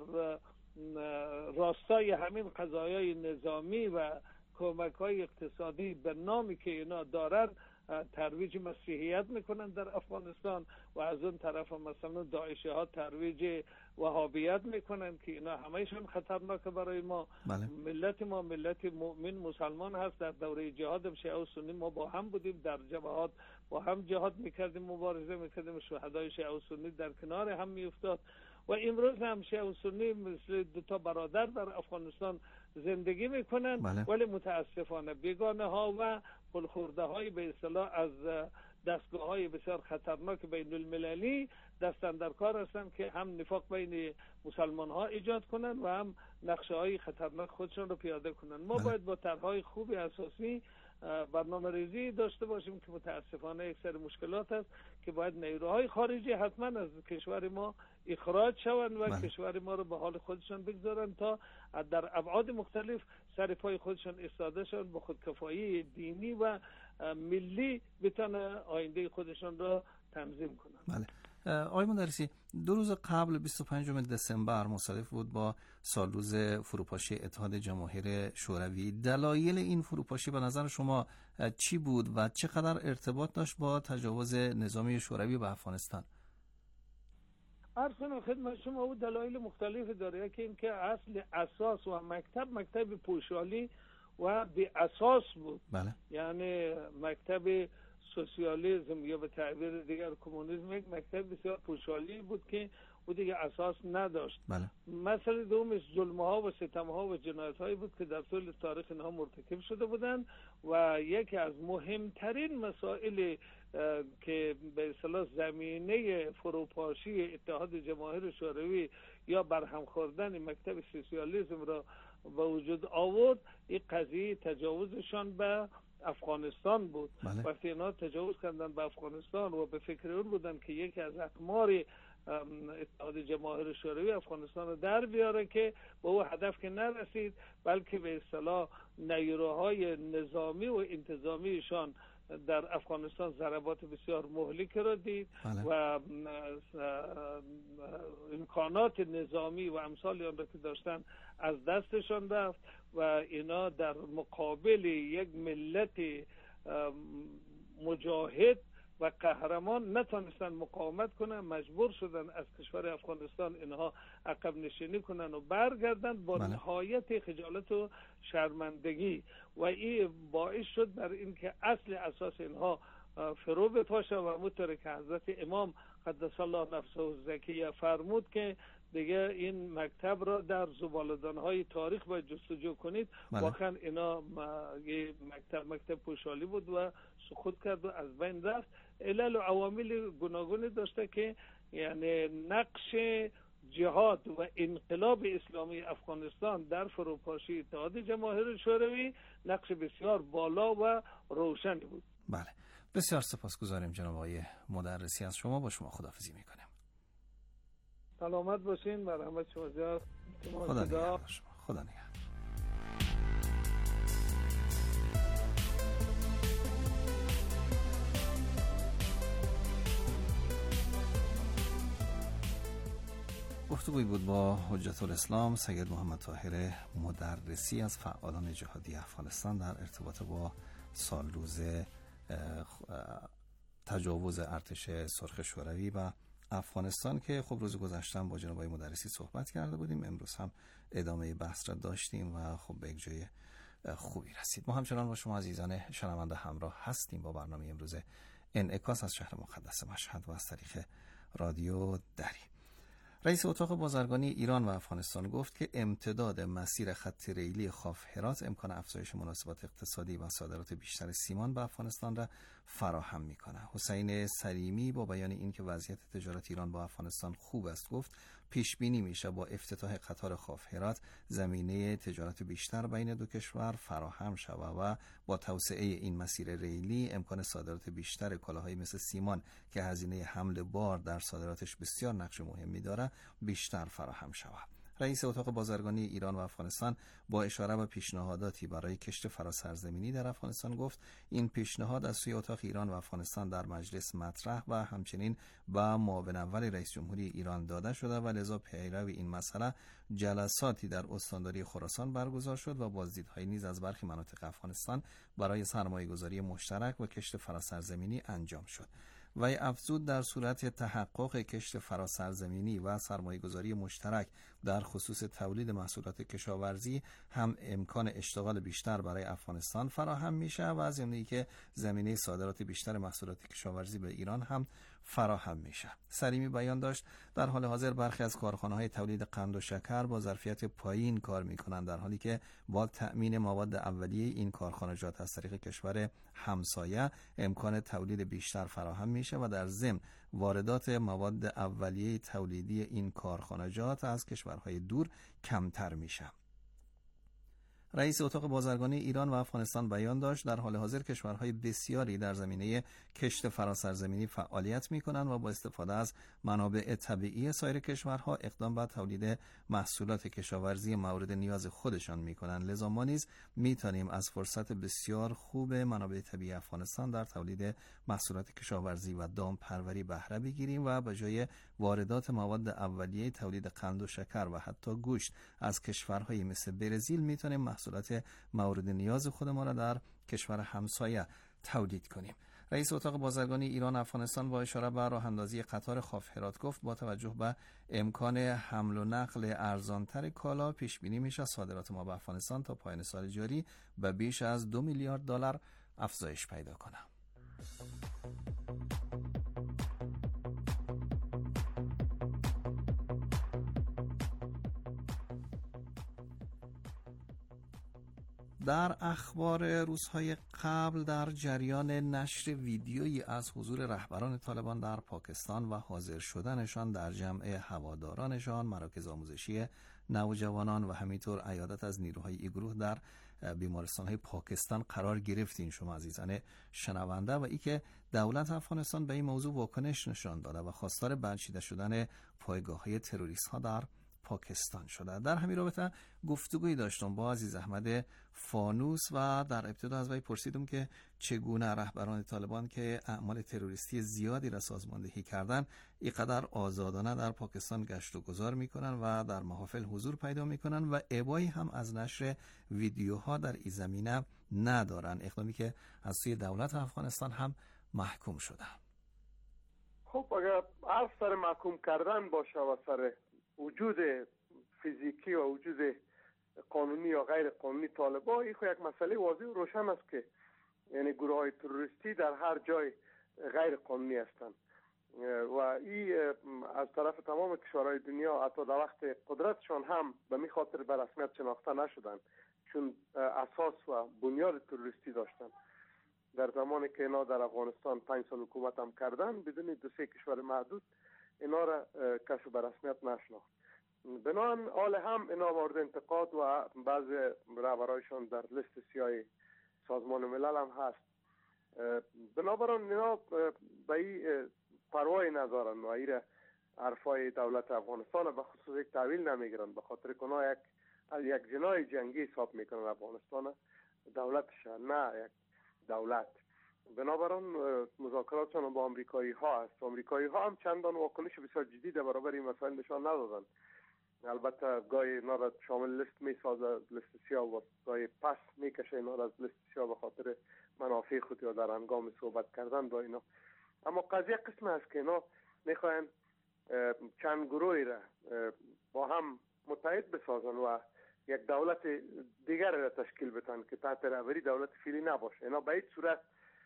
راستای همین قضایای نظامی و کمک‌های اقتصادی به نامی که اینا دارن ترویج مسیحیت میکنن در افغانستان و از اون طرف مثلا داعشی ها ترویج وهابیت میکنن که اینا همهشون خطرناکه برای ما. ملت ما ملت مؤمن مسلمان هست. در دوره جهاد شیعه و سنی ما با هم بودیم، در جبهات با هم جهاد میکردیم، مبارزه میکردیم، شهدای شیعه و سنی در کنار هم میافتاد و امروز هم شیعه و سنی مثل دو تا برادر در افغانستان زندگی میکنن. ولی متاسفانه بیگانه ها و پلخورده های به اصطلاح از دستگاه های بسیار خطرناک بین المللی دستاندرکار هستند که هم نفاق بین مسلمان ها ایجاد کنن و هم نقشه های خطرناک خودشون رو پیاده کنن. ما باید با طرحهای خوب اساسی برنامه ریزی داشته باشیم که متاسفانه یک سری مشکلات هست که باید نیروهای خارجی حتما از کشور ما اخراج شوند و کشور ما رو به حال خودشان بگذارن تا در ابعاد مختلف سر پای خودشان ایستاده شوند، با خودکفایی دینی و ملی بتونه آینده خودشان را تنظیم کنند. آقای مدرسی، 2 روز قبل 25 دسامبر مصادف بود با سالروز فروپاشی اتحاد جماهیر شوروی. دلایل این فروپاشی به نظر شما چی بود و چقدر ارتباط داشت با تجاوز نظامی شوروی به افغانستان؟ عرض کنم خدمت شما او دلایل مختلفی داره. یکی این که اصل اساس و مکتب پوشالی و بی اساس بود. یعنی مکتب سوسیالیسم یا به تعبیر دیگر کمونیسم یک مکتب بسیار پوشالی بود که او دیگه اساس نداشت. مسئله دومش ظلم‌ها و ستم‌ها و جنایت‌هایی بود که در طول تاریخ اینها مرتکب شده بودند و یکی از مهمترین مسائل که به اصطلاح زمینه فروپاشی اتحاد جماهیر شوروی یا برهم خوردن مکتب سوسیالیسم را به وجود آورد، این قضیه تجاوزشان به افغانستان بود. وقتی اینا تجاوز کردن به افغانستان و به فکر اون بودن که یکی از اقمار اتحاد جماهیر شوروی افغانستان رو در بیاره که به او هدف که نرسید، بلکه به اصطلاح نیروهای نظامی و انتظامیشان در افغانستان ضربات بسیار مهلک را دید و امکانات نظامی و امثال آن را که داشتن از دستشان رفت و اینا در مقابل یک ملت مجاهد و قهرمان نتونستن مقاومت کنن، مجبور شدن از کشور افغانستان اینها عقب نشینی کنن و برگردن با نهایت خجالت و شرمندگی و این باعث شد بر اینکه اصل اساس اینها فرو بپاشه و همونطور که حضرت امام قدس الله نفسه الزکیه فرمود که دیگه این مکتب را در زباله‌دان‌های تاریخ باید جستجو کنید. واقعا اینا یه مکتب پوشالی بود و سقوط کرد و از بین رفت. علل و عوامل گوناگونی داشته که یعنی نقش جهاد و انقلاب اسلامی افغانستان در فروپاشی اتحاد جماهیر شوروی نقش بسیار بالا و روشنی بود. بله، بسیار سپاسگزاریم جناب آقای مدرسی از شما. با شما خداحافظی میکنیم. سلامت باشین. مرحمت شما زیاد. خدا نگهدار. خدا نگهدار. گفتگویی بود با حجت الاسلام سید محمد طاهر مدرسی از فعالان جهادی افغانستان در ارتباط با سال روز تجاوز ارتش سرخ شوروی و افغانستان که خب روز گذشته با جناب آقای مدرسی صحبت کرده بودیم. امروز هم ادامه بحث را داشتیم و خب به یک جای خوبی رسید. ما همچنان با شما عزیزان شنونده همراه هستیم با برنامه امروز انعکاس از شهر مقدس مشهد و از طریق رادیو دری. رئیس اتاق بازرگانی ایران و افغانستان گفت که امتداد مسیر خط ریلی خاف هرات امکان افزایش مناسبات اقتصادی و صادرات بیشتر سیمان به افغانستان را فراهم می‌کند. حسین سلیمی با بیان اینکه وضعیت تجارت ایران با افغانستان خوب است گفت پیش بینی میشه با افتتاح قطار خاف هرات زمینه تجارت بیشتر بین دو کشور فراهم شود و با توسعه این مسیر ریلی امکان صادرات بیشتر کالاهایی مثل سیمان که هزینه حمل بار در صادراتش بسیار نقش مهمی داره بیشتر فراهم شود. رئیس اتاق بازرگانی ایران و افغانستان با اشاره به پیشنهاداتی برای کشت فراسرزمینی در افغانستان گفت این پیشنهاد از سوی اتاق ایران و افغانستان در مجلس مطرح و همچنین به معاون اول رئیس جمهوری ایران داده شده و لذا پیرو این مسئله جلساتی در استانداری خراسان برگزار شد و بازدیدهای نیز از برخی مناطق افغانستان برای سرمایه‌گذاری مشترک و کشت فراسرزمینی انجام شد. و افزود در صورت تحقق کشت فراسرزمینی و سرمایه‌گذاری مشترک در خصوص تولید محصولات کشاورزی هم امکان اشتغال بیشتر برای افغانستان فراهم میشه و از جمله که زمینه صادرات بیشتر محصولات کشاورزی به ایران هم فراهم میشه. سلیمی بیان داشت در حال حاضر برخی از کارخانه‌های تولید قند و شکر با ظرفیت پایین کار میکنند در حالی که با تأمین مواد اولیه این کارخانجات از طریق کشور همسایه امکان تولید بیشتر فراهم میشه و در ضمن واردات مواد اولیه تولیدی این کارخانجات از کشورهای دور کمتر میشه. رئیس اتاق بازرگانی ایران و افغانستان بیان داشت در حال حاضر کشورهای بسیاری در زمینه کشت فراسرزمینی فعالیت می‌کنند و با استفاده از منابع طبیعی سایر کشورها اقدام به تولید محصولات کشاورزی مورد نیاز خودشان می‌کنند. لذا ما نیز می‌توانیم از فرصت بسیار خوب منابع طبیعی افغانستان در تولید محصولات کشاورزی و دامپروری بهره بگیریم و به جای واردات مواد اولیه تولید قند و شکر و حتی گوشت از کشورهای مثل برزیل می‌توانیم محصولات مورد نیاز خودمان را در کشور همسایه تولید کنیم. رئیس اتاق بازرگانی ایران و افغانستان با اشاره به راه اندازی قطار خاف هرات گفت با توجه به امکان حمل و نقل ارزانتر کالا پیش بینی میشه صادرات ما به افغانستان تا پایان سال جاری به بیش از 2 میلیارد دلار افزایش پیدا کنه. در اخبار روزهای قبل در جریان نشر ویدیویی از حضور رهبران طالبان در پاکستان و حاضر شدنشان در جمع هوادارانشان، مراکز آموزشی نوجوانان و همینطور عیادت از نیروهای این گروه در بیمارستان‌های پاکستان قرار گرفتین شما عزیزان شنونده و ای که دولت افغانستان به این موضوع واکنش نشان داده و خواستار بنشیده شدن پایگاه‌های تروریست‌ها در پاکستان شده. در همین رابطه گفتگویی داشتم با عزیز احمد فانوس و در ابتدا از وی پرسیدم که چگونه رهبران طالبان که اعمال تروریستی زیادی را سازماندهی کردن اینقدر آزادانه در پاکستان گشت و گذار میکنن و در محافل حضور پیدا میکنن و ابایی هم از نشر ویدیوها در این زمینه ندارن، اقدامی که از سوی دولت افغانستان هم محکوم شده. خب اگر هر سر محکوم کردن باشه و سر وجود فیزیکی و وجود قانونی یا غیر قانونی طالبان، این خو یک مسئله واضح و روشن است که یعنی گروه های تروریستی در هر جای غیر قانونی هستند و این از طرف تمام کشورهای دنیا حتی در وقت قدرتشان هم به می خاطر به رسمیت شناخته نشدند چون اساس و بنیاد تروریستی داشتند. در زمانی که اینا در افغانستان 5 سال حکومت هم کردن بدون 2-3 کشور محدود اینا را کسی به رسمیت نشناخت. بنابراین حال هم اینا مورد انتقاد و بعض رهبرایشان در لیست سیاه سازمان ملل هم هست. بنابراین اینا به این پروایی ندارن و این حرفای دولت افغانستان به خصوص یک تحویل نمیگیرن، به خاطر که اونا یک جنای جنگی حساب میکنن افغانستان دولتش نه یک دولت. بنابراین مذاکراتشان با امریکایی ها است. امریکایی ها هم چندان واکنش بسیار جدی در برابر این مسائل نشان ندادن. البته گاهی اینا را شامل لیست میسازه، لیست سیاه و گاهی پس میکشه اینا را از لیست سیاه به خاطر منافع خود یا در هنگام صحبت کردن با اینا. اما قضیه قسم است که اینا میخواین چند گروهی را با هم متحد بسازن و یک دولت دیگر را تشکیل بدن که تحت رهبری دولت فعلی نباشه. اینا به هیچ صورت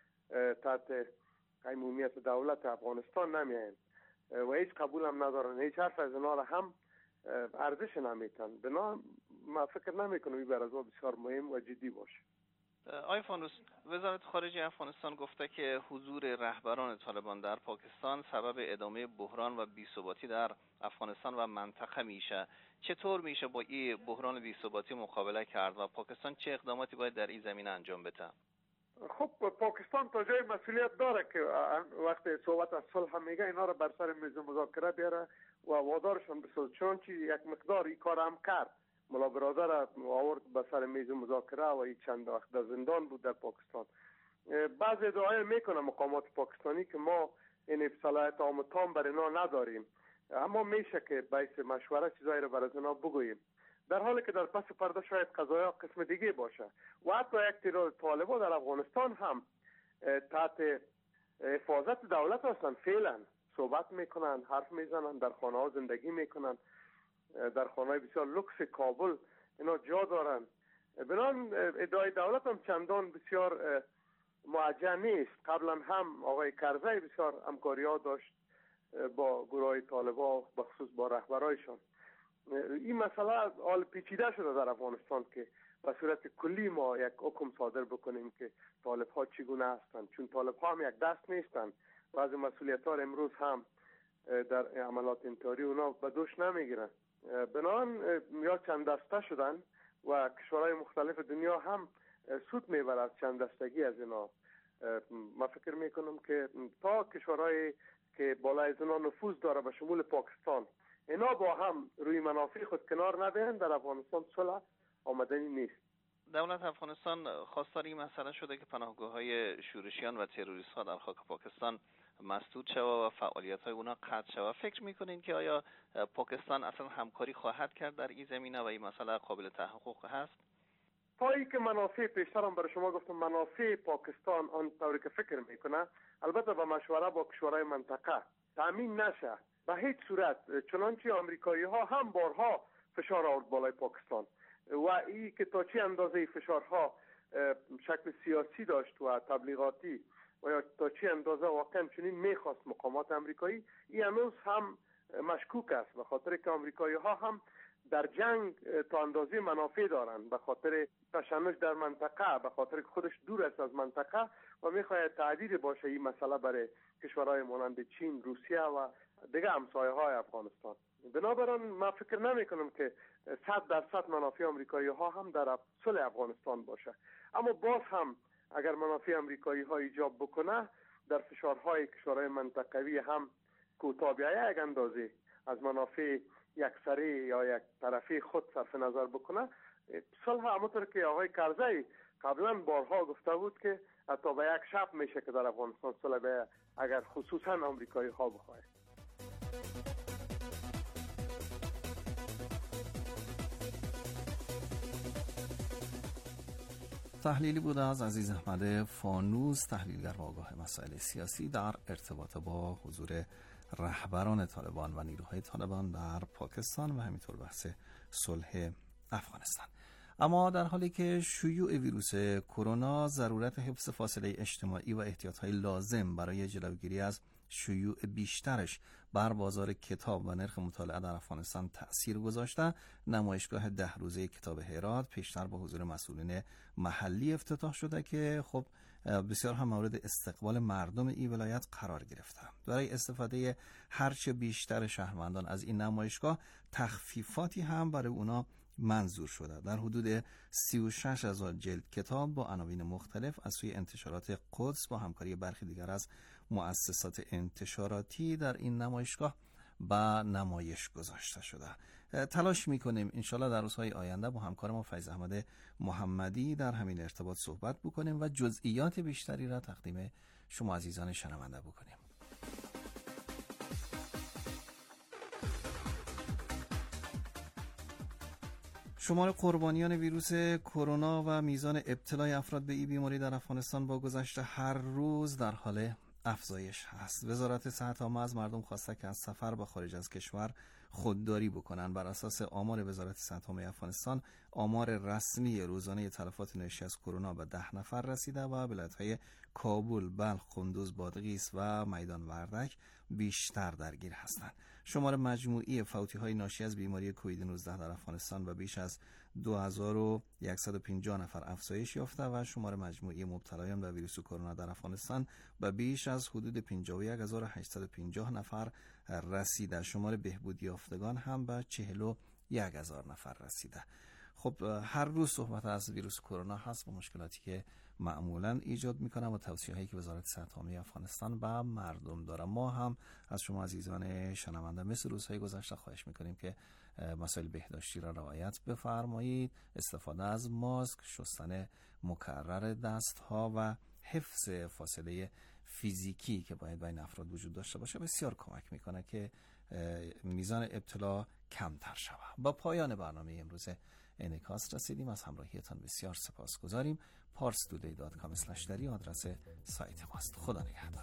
تحت قیمومیت دولت افغانستان نمیاین و هیچ قبول هم ندارن. هیچ حرف از اینا را هم ارزش نمیتن. بنا ما فکر نمیکنم این برای بسیار مهم و جدی باشه. آقای فانوس، وزارت خارجه افغانستان گفته که حضور رهبران طالبان در پاکستان سبب ادامه بحران و بی‌ثباتی در افغانستان و منطقه میشه. چطور میشه با این بحران بی‌ثباتی مقابله کرد و پاکستان چه اقداماتی باید در این زمینه انجام بده؟ خب پاکستان تا جای مسئولیت داره که وقتی صحبت از صلح میگه اینا رو بر سر میز مذاکره بیاره و وادارشون بسازه، چون یک مقدار این کار هم کرد. ملا برادر آورد به سر میز مذاکره و این چند وقت در زندان بود در پاکستان. بعضی ادعای میکنه مقامات پاکستانی که ما این صلاحیت عام تام بر اینا نداریم، اما میشه که باعث مشوره چیزایی رو برای اینا بگوییم، در حالی که در پس پرده شاید قضایا قسم دیگه باشه. و حتی یک تعداد طالبان در افغانستان هم تحت حفاظت دولت هستن، فعلا صحبت میکنن، حرف میزنن، در خانه ها زندگی میکنن، در خانه بسیار لکس کابل اینا جا دارن. بنان ادعای دولت هم چندان بسیار موجه نیست. قبلا هم آقای کرزی بسیار همکاری ها داشت با گروه طالبان، بخصوص با رهبرایشان. این مسئله حال پیچیده شده در افغانستان که به صورت کلی ما یک حکم صادر بکنیم که طالب ها چگونه هستند، چون طالب ها هم یک دست نیستند و از مسئولیت ها امروز هم در عملات انتحاری اونا به دوش نمیگیرن. بنابراین یا چند دسته شدن و کشورهای مختلف دنیا هم سود میبره از چند دستگی از اینا. من فکر میکنم که تا کشورهای که بالای از اینا نفوذ داره به شمول پاکستان اینا با هم روی منافع خود کنار ندهند، در افغانستان صلح آمدنی نیست. دولت افغانستان خواستار این مسئله شده که پناهگاه‌های شورشیان و تروریست‌ها در خاک پاکستان مسدود شود و فعالیت‌های اونا قطع شود. فکر می‌کنین که آیا پاکستان اصلا همکاری خواهد کرد در این زمینه و این مسئله قابل تحقق هست؟ تا ای که منافع، پیشترم برای شما گفتم، منافع پاکستان آن طوری که فکر میکنه، البته با مشوره با کشورهای منطقه تامین نشه به هیچ صورت، چنانچه آمریکایی ها هم بارها فشار آورد بالای پاکستان و این که تا چه اندازه فشارها شکل سیاسی داشت و تبلیغاتی و یا تا چه اندازه واقعا چنین میخواست مقامات آمریکایی، این هنوز هم مشکوک است، به خاطر که آمریکایی ها هم در جنگ تا اندازه منافع دارند، به خاطر تشنج در منطقه، به خاطر که خودش دور است از منطقه و میخواهد تهدید باشه این مسئله برای کشورهای مانند چین، روسیه و دیگه همسایه های افغانستان. بنابراین من فکر نمی کنم که 100% منافع آمریکایی ها هم در صلح افغانستان باشه، اما باز هم اگر منافع آمریکایی ها ایجاب بکنه در فشارهای کشورهای منطقوی هم کوتاه بیاید یک اندازه از منافع یک سری یا یک طرفی خود صرف نظر بکنه، صلح همونطور که آقای کرزی قبلا بارها گفته بود که حتی به یک شب میشه که در افغانستان صلح بیاید اگر خصوصا آمریکایی ها بخواهد. تحلیلی بود از عزیز احمد فانوس، تحلیلگر و آگاه مسائل سیاسی در ارتباط با حضور رهبران طالبان و نیروهای طالبان در پاکستان و همینطور بحث صلح افغانستان. اما در حالی که شیوع ویروس کرونا ضرورت حفظ فاصله اجتماعی و احتیاطهای لازم برای جلوگیری از شیوع بیشترش بر بازار کتاب و نرخ مطالعه در افغانستان تأثیر گذاشته، نمایشگاه 10 روزه کتاب هرات پیشتر با حضور مسئولین محلی افتتاح شده که خب بسیار هم مورد استقبال مردم این ولایت قرار گرفته. برای استفاده هرچه بیشتر شهروندان از این نمایشگاه تخفیفاتی هم برای اونا منظور شده. در حدود 36,000 جلد کتاب با عناوین مختلف از سوی انتشارات قدس با همکاری برخی دیگر از مؤسسات انتشاراتی در این نمایشگاه به نمایش گذاشته شده. تلاش میکنیم انشالله در روزهای آینده با همکار ما فیض احمد محمدی در همین ارتباط صحبت بکنیم و جزئیات بیشتری را تقدیم شما عزیزان شنونده بکنیم. شمار قربانیان ویروس کرونا و میزان ابتلای افراد به این بیماری در افغانستان با گذشت هر روز در حال افزایش هست. وزارت صحت عامه از مردم خواسته که از سفر به خارج از کشور خودداری بکنن. بر اساس آمار وزارت صحت عامه افغانستان، آمار رسمی روزانه تلفات ناشی از کرونا به 10 نفر رسیده و ولایت‌های کابل، بلخ، قندوز، بادغیس و میدان وردک بیشتر درگیر هستند. شمار مجموعی فوتی‌های ناشی از بیماری کووید 19 در افغانستان به بیش از 2150 نفر افزایش یافته و شمار مجموعی مبتلایان به ویروس کرونا در افغانستان به بیش از حدود 51850 نفر رسیده. شمار بهبودی یافتگان هم به 41000 نفر رسیده. خب هر روز صحبت از ویروس کرونا هست و مشکلاتی که معمولا ایجاد میکنه و توصیه‌هایی که وزارت صحت عامه افغانستان به مردم داره. ما هم از شما عزیزان شنونده مثل روزهای گذشته خواهش میکنیم که مسائل بهداشتی را رعایت بفرمایید، استفاده از ماسک، شستن مکرر دستها و حفظ فاصله فیزیکی که باید بین افراد وجود داشته باشه بسیار کمک میکنه که میزان ابتلا کمتر شود. با پایان برنامه امروز انعکاس رسیدیم. از همراهیتان بسیار سپاسگزاریم. parstoday.com/dari آدرس سایت ماست. خدا نگهدار.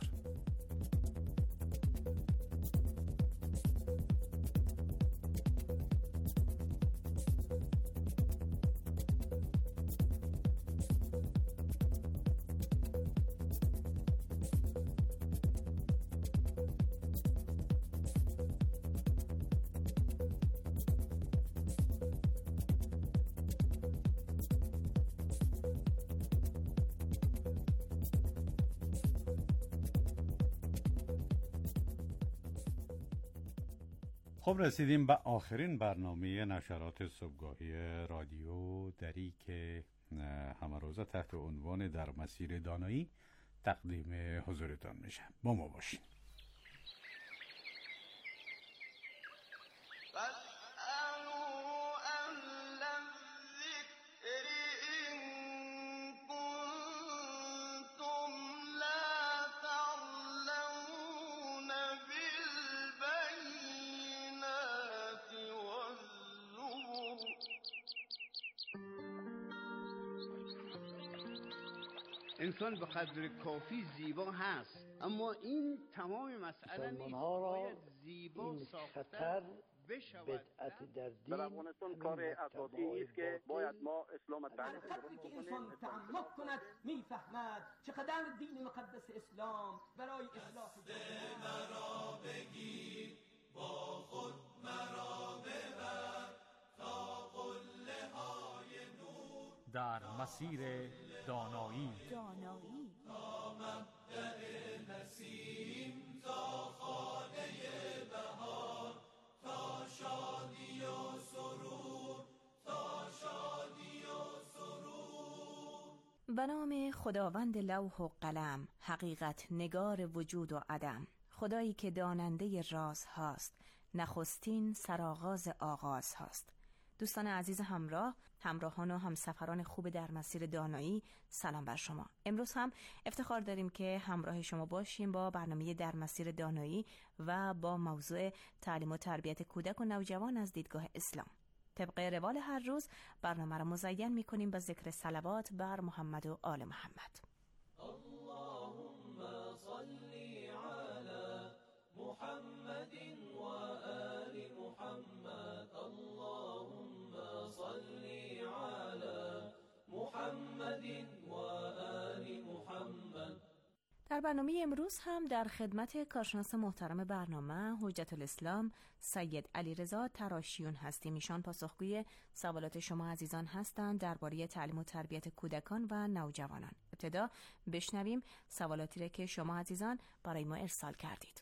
خب رسیدیم به آخرین برنامه نشرات صبحگاهی رادیو دری که همه روزه تحت عنوان در مسیر دانایی تقدیم حضورتان میشه. با ما باشین. انسان به قدر کافی زیبا هست، اما این تمام مسئله نیست. باید زیبا ساختن بشود. در افغانستان کار اساسی است که باید ما اسلام تعریف درست کنیم. انسان تعمق کند میفهمد چقدر دین مقدس اسلام برای اصلاح مرا بگیر با خود مرا ببر تا قله های نور در مسیر دانایی تا مبدأ نسیم تا خانه بهار تا شادی و سرور تا شادی و سرور. به نام خداوند لوح و قلم، حقیقت نگار وجود و عدم، خدایی که داننده راز هاست، نخستین سرآغاز آغاز هاست. دوستان عزیز همراهان و همسفران خوب در مسیر دانایی، سلام بر شما. امروز هم افتخار داریم که همراه شما باشیم با برنامه در مسیر دانایی و با موضوع تعلیم و تربیت کودک و نوجوان از دیدگاه اسلام. طبق روال هر روز برنامه را مزین می‌کنیم با ذکر صلوات بر محمد و آل محمد. اللهم صل علی محمد و آل محمد. اللهم صل علی محمد و آل محمد. در برنامه امروز هم در خدمت کارشناس محترم برنامه حجت الاسلام سید علیرضا تراشیون هستیم. ایشان پاسخگوی سوالات شما عزیزان هستند درباره تعلیم و تربیت کودکان و نوجوانان. ابتدا بشنویم سوالاتی را که شما عزیزان برای ما ارسال کردید.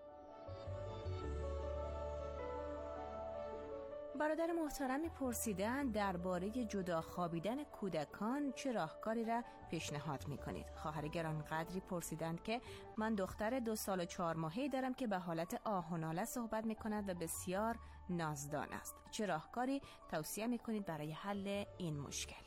برادر محترمی پرسیدند درباره جدا خوابیدن کودکان چه راهکاری را پیشنهاد می‌کنید. خواهر گرانقدری پرسیدند که من دختر 2 سال و 4 ماهه‌ای دارم که به حالت آه و ناله صحبت می‌کند و بسیار نازدان است. چه راهکاری توصیه می‌کنید برای حل این مشکل؟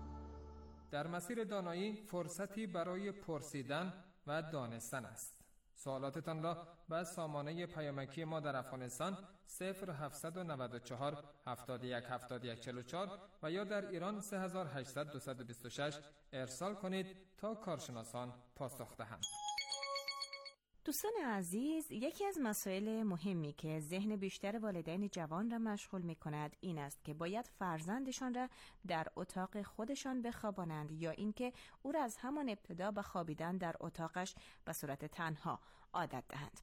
در مسیر دانایی فرصتی برای پرسیدن و دانستن است. سوالاتتان را به سامانه پیامکی ما در افغانستان 0794 71 71 44 و یا در ایران 3800 226 ارسال کنید تا کارشناسان پاسخ دهند. دوستان عزیز، یکی از مسائل مهمی که ذهن بیشتر والدین جوان را مشغول می کند این است که باید فرزندشان را در اتاق خودشان بخوابانند یا اینکه او را از همان ابتدا به خوابیدن در اتاقش به صورت تنها عادت دهند.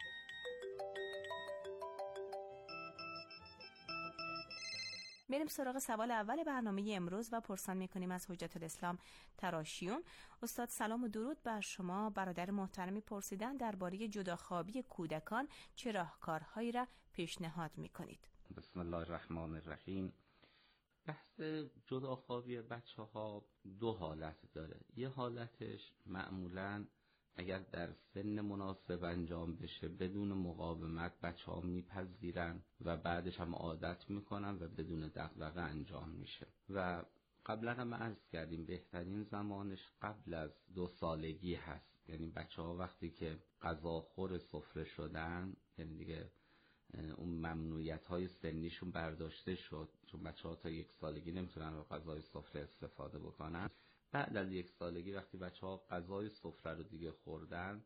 میریم سراغ سوال اول برنامه امروز و پرسان میکنیم از حجت الاسلام تراشیون. استاد سلام و درود بر شما. برادر محترمی پرسیدن درباره جداخوابی کودکان چه راهکارهایی را پیشنهاد میکنید؟ بسم الله الرحمن الرحیم. بحث جداخوابی بچه ها دو حالت داره. یه حالتش معمولاً اگر در سن مناسب انجام بشه بدون مقاومت بچه ها میپذیرن و بعدش هم عادت میکنن و بدون دغدغه انجام میشه و قبلا هم عرض کردیم بهترین زمانش قبل از 2 سالگی هست. یعنی بچه ها وقتی که غذاخور سفره شدن، یعنی دیگه اون ممنوعیت های سنیشون برداشته شد، چون بچه ها تا 1 سالگی نمیتونن از غذای سفره استفاده بکنن. بعد از 1 سالگی وقتی بچه ها غذای سفره رو دیگه خوردن،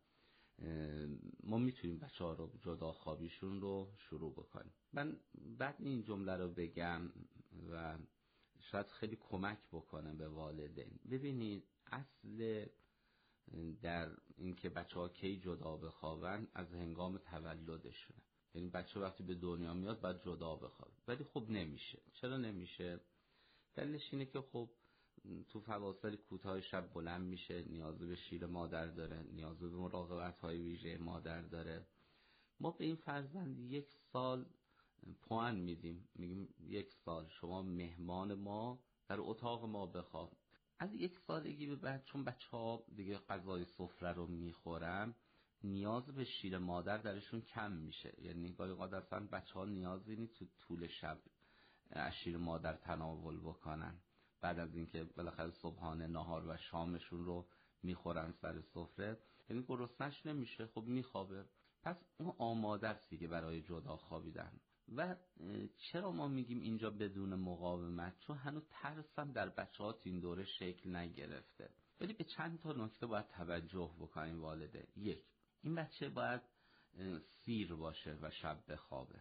ما میتونیم بچه ها رو جدا خوابیشون رو شروع بکنیم. من بعد این جمله رو بگم و شاید خیلی کمک بکنه به والدین. ببینید اصل در اینکه بچه ها کی جدا بخوابن از هنگام تولدشونه. یعنی بچه وقتی به دنیا میاد باید جدا بخوابه، ولی خب نمیشه. چرا نمیشه؟ دلیلش اینه که خب تو فواصل کوتاه شب بلند میشه، نیاز به شیر مادر داره، نیاز به مراقبت‌های ویژه مادر داره. ما به این فرزند 1 سال پوان میدیم، میگیم 1 سال شما مهمان ما، در اتاق ما بخواب. از 1 سالگی به بعد چون بچه‌ها دیگه غذای سفره رو میخورن، نیاز به شیر مادر درشون کم میشه. یعنی گاهی اوقات اصلا بچه‌ها نیازی نیست تو طول شب از شیر مادر تناول بکنن. بعد از اینکه بالاخره صبحانه، نهار و شامشون رو میخورن سر سفره، یعنی گرسنش نمیشه، خب میخوابه. پس اون آماده است دیگه برای جدا خوابیدن. و چرا ما میگیم اینجا بدون مقاومت؟ چون هنوز ترسم در بچه‌ها این دوره شکل نگرفته. ولی به چند تا نکته باید توجه بکنیم والده. 1، این بچه باید سیر باشه و شب بخوابه.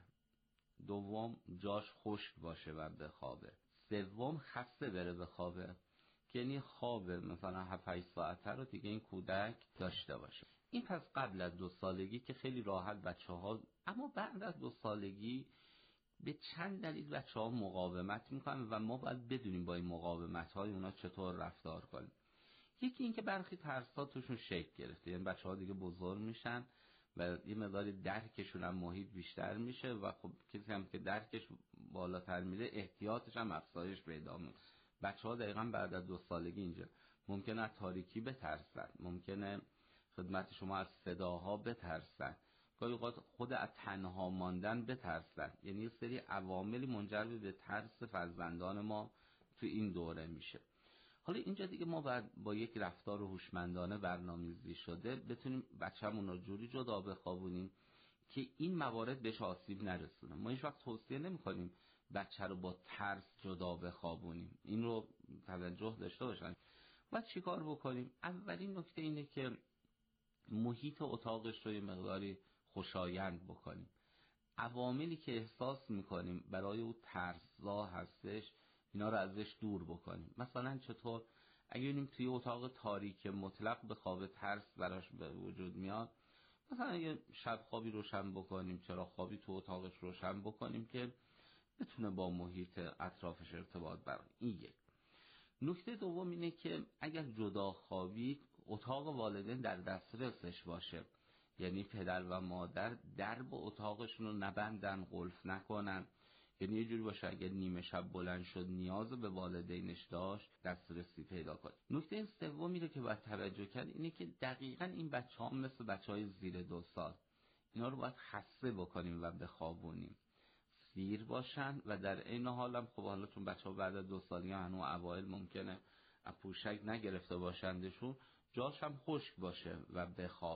2، جاش خشک باشه و بخوابه. 3، خسته بره بخوابه، که یعنی خواب مثلا 7-8 ساعته رو دیگه این کودک داشته باشه. این پس قبل از 2 سالگی که خیلی راحت بچه‌ها، اما بعد از 2 سالگی به چند دلیل بچه‌ها مقاومت میکنن و ما باید بدونیم با این مقاومت‌های اونا چطور رفتار کنیم. یکی این که برخی ترس‌ها توشون شکل گرفته، یعنی بچه‌ها دیگه بزرگ میشن و یه مقدار درکشون هم محیط بیشتر میشه و خب کسی هم که درکش بالاتر میره احتیاطش هم افزایش پیدا میکنه. بچه‌ها دقیقاً بعد از 2 سالگی اینجا ممکنه از تاریکی بترسن، ممکنه خدمت شما از صداها بترسن، گاهی اوقات خود از تنها ماندن بترسن. یعنی یه سری عواملی منجر به ترس فرزندان ما تو این دوره میشه. حالا اینجا دیگه ما باید با یک رفتار هوشمندانه برنامه‌ریزی شده بتونیم بچه‌مون رو جوری جدا بخوابونیم که این موارد بهش آسیب نرسونه. ما هیچ وقت توصیه نمی‌کنیم بچه رو با ترس جدا بخوابونیم. این رو توجه داشته باشن. باید چیکار بکنیم؟ اولین نکته اینه که محیط اتاقش رو یه مقداری خوشایند بکنیم. عواملی که احساس می‌کنیم برای او ترس‌زا هستش، اینا رو ازش دور بکنیم. مثلا چطور؟ اگه ببینیم توی اتاق تاریک مطلق به خواب ترس براش به وجود میاد، مثلا اگه شب خوابی روشن بکنیم، چراغ خوابی تو اتاقش روشن بکنیم که بتونه با محیط اطرافش ارتباط برقرار. این یک. نکته دوم اینه که اگر جدا خوابید اتاق والدین در دسترسش باشه، یعنی پدر و مادر درب اتاقشون رو نبندن، قفل نکنن. یعنی یه جوری باشه اگر نیمه شب بلند شد نیاز به والدینش داشت دسترسی پیدا کنه. نکته سومی رو که باید توجه کرد اینه که دقیقاً این بچه‌ها مثل بچه‌های زیر 2 سال، اینا رو باید خسته بکنیم و بخوابونیم، سیر باشن و در عین حال هم خب حالا چون بچه‌ها بعد از 2 سالگی هنوز اوایل ممکنه پوشک نگرفته باشندشون، جاش هم خشک باشه و بخوابه.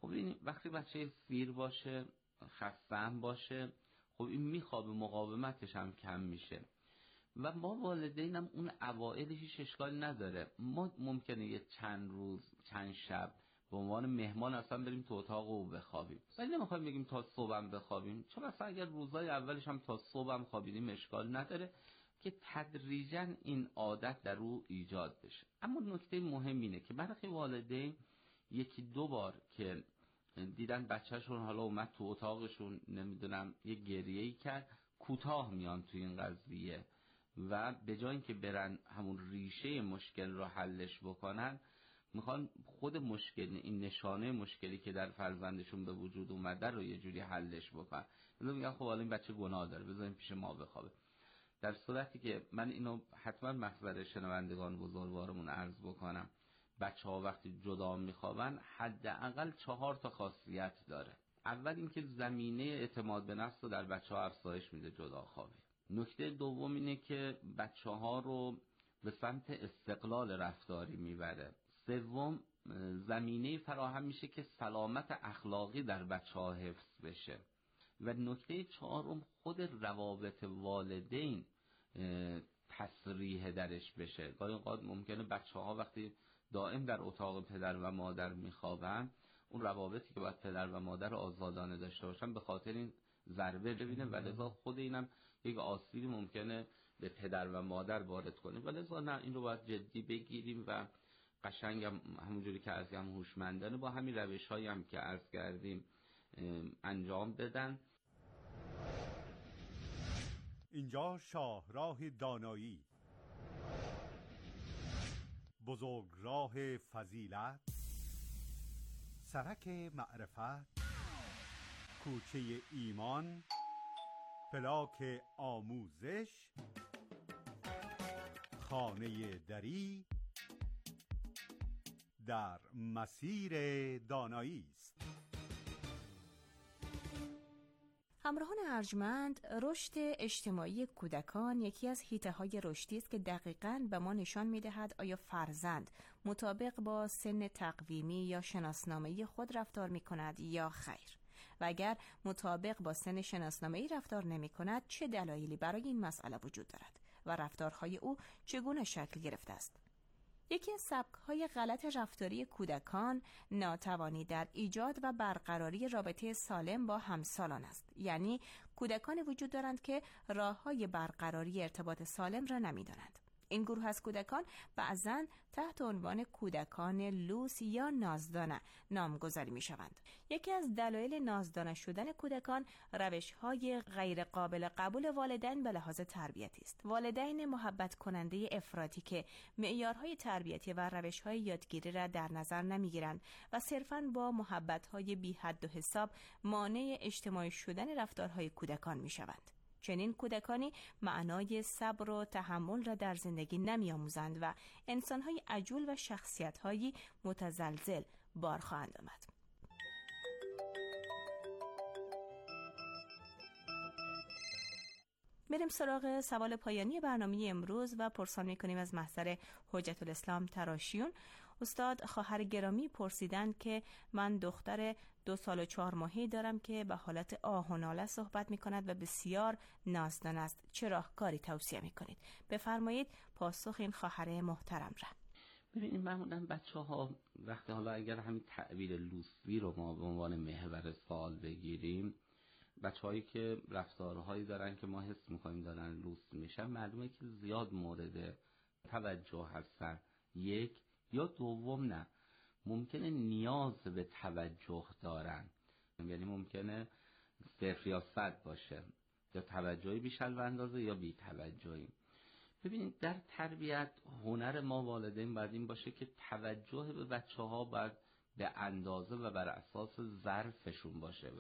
خب این وقتی بچه سیر باشه، خسته هم باشه، خب این میخوابه، مقاومتش هم کم میشه و ما والدینم اون اوائلش هیچ اشکالی نداره. ما ممکنه یه چند روز چند شب به عنوان مهمان اصلا بریم تو اتاق و بخوابیم، ولی نمیخوایم بگیم تا صبحم بخوابیم، چون اصلا اگر روزای اولش هم تا صبحم خوابیدیم اشکال نداره که تدریجاً این عادت در او ایجاد بشه. اما نکته مهم اینه که برخی والدین یکی دو بار که دیدن بچهشون حالا اومد تو اتاقشون، نمیدونم یه گریه‌ای کرد، کوتاه میان تو این قضیه و به جای اینکه برن همون ریشه مشکل رو حلش بکنن، میخوان خود مشکل، این نشانه مشکلی که در فرزندشون به وجود اومده رو یه جوری حلش بکنن. مثلا میگن خب حالا این بچه گناه داره، بذاریم پیش ما بخوابه. در صورتی که من اینو حتما محضر شنوندگان بزرگوارمون عرض بکنم، بچه‌ها وقتی جدا میخوابن حداقل 4 تا خاصیت داره. اول اینکه زمینه اعتماد به نفس رو در بچه‌ها افزایش میده جدا خوابی. نکته دوم اینه که بچه‌ها رو به سمت استقلال رفتاری میبره. سوم، زمینه فراهم میشه که سلامت اخلاقی در بچه‌ها حفظ بشه. و نکته چهارم، خود روابط والدین تصریح درش بشه. گاهی اوقات ممکنه بچه‌ها وقتی دائم در اتاق پدر و مادر میخوابن، اون روابطی که باید پدر و مادر آزادانه داشته باشن به خاطر این ضربه ببینه و لذا خود اینم یک آسیبی ممکنه به پدر و مادر وارد کنه و لذا نه، این رو باید جدی بگیریم و قشنگ همونجوری که عرض کردم هوشمندانه با همین روش‌هایی هم که عرض کردیم انجام بدن. اینجا شاهراه دانایی، بزرگراه فضیلت، سرک معرفت، کوچه ایمان، پلاک آموزش، خانه دری در مسیر دانایی است. همراهان ارجمند، رشد اجتماعی کودکان یکی از حیطه‌های رشدی است که دقیقاً به ما نشان می‌دهد آیا فرزند مطابق با سن تقویمی یا شناسنامه‌ای خود رفتار می‌کند یا خیر. و اگر مطابق با سن شناسنامه‌ای رفتار نمی‌کند، چه دلایلی برای این مسئله وجود دارد و رفتارهای او چگونه شکل گرفته است؟ یکی از سبک‌های غلط رفتاری کودکان ناتوانی در ایجاد و برقراری رابطه سالم با همسالان است. یعنی کودکان وجود دارند که راه‌های برقراری ارتباط سالم را نمی‌دانند. این گروه از کودکان بعضاً تحت عنوان کودکان لوس یا نازدانه نامگذاری می‌شوند. یکی از دلایل نازدانه شدن کودکان روش‌های غیر قابل قبول والدین به لحاظ تربیتی است. والدین محبت کننده افراطی که معیارهای تربیتی و روش‌های یادگیری را در نظر نمی‌گیرند و صرفاً با محبت‌های بی حد و حساب مانع اجتماعی شدن رفتارهای کودکان می‌شوند. چنین کودکانی معنای صبر و تحمل را در زندگی نمی‌آموزند و انسان‌های عجول و شخصیت‌های متزلزل بار خواهند آمد. میریم سراغ سوال پایانی برنامه امروز و پرسان می‌کنیم از محضر حجت الاسلام تراشیون. استاد، خواهر گرامی پرسیدند که من دختر 2 سال و 4 ماهی دارم که به حالت آه و ناله صحبت می‌کند و بسیار نازدان است. چه راهکاری توصیه می‌کنید؟ بفرمایید پاسخ این خواهر محترم را. ببینید، معمولا بچه‌ها وقتی حالا اگر همین تعبیر لوسی رو ما به عنوان محور سوال بگیریم، بچه‌هایی که رفتارهایی دارن که ما حس می‌کنیم دارن لوس میشن، معلومه که زیاد مورد توجه هستن. یک یا دوم نه، ممکنه نیاز به توجه دارن، یعنی ممکنه 0 یا 100 باشه، یا توجهی بیشتر اندازه یا بی توجهی. ببینید، در تربیت هنر ما والدین باید این باشه که توجه به بچه‌ها باید به اندازه و بر اساس ظرفشون باشه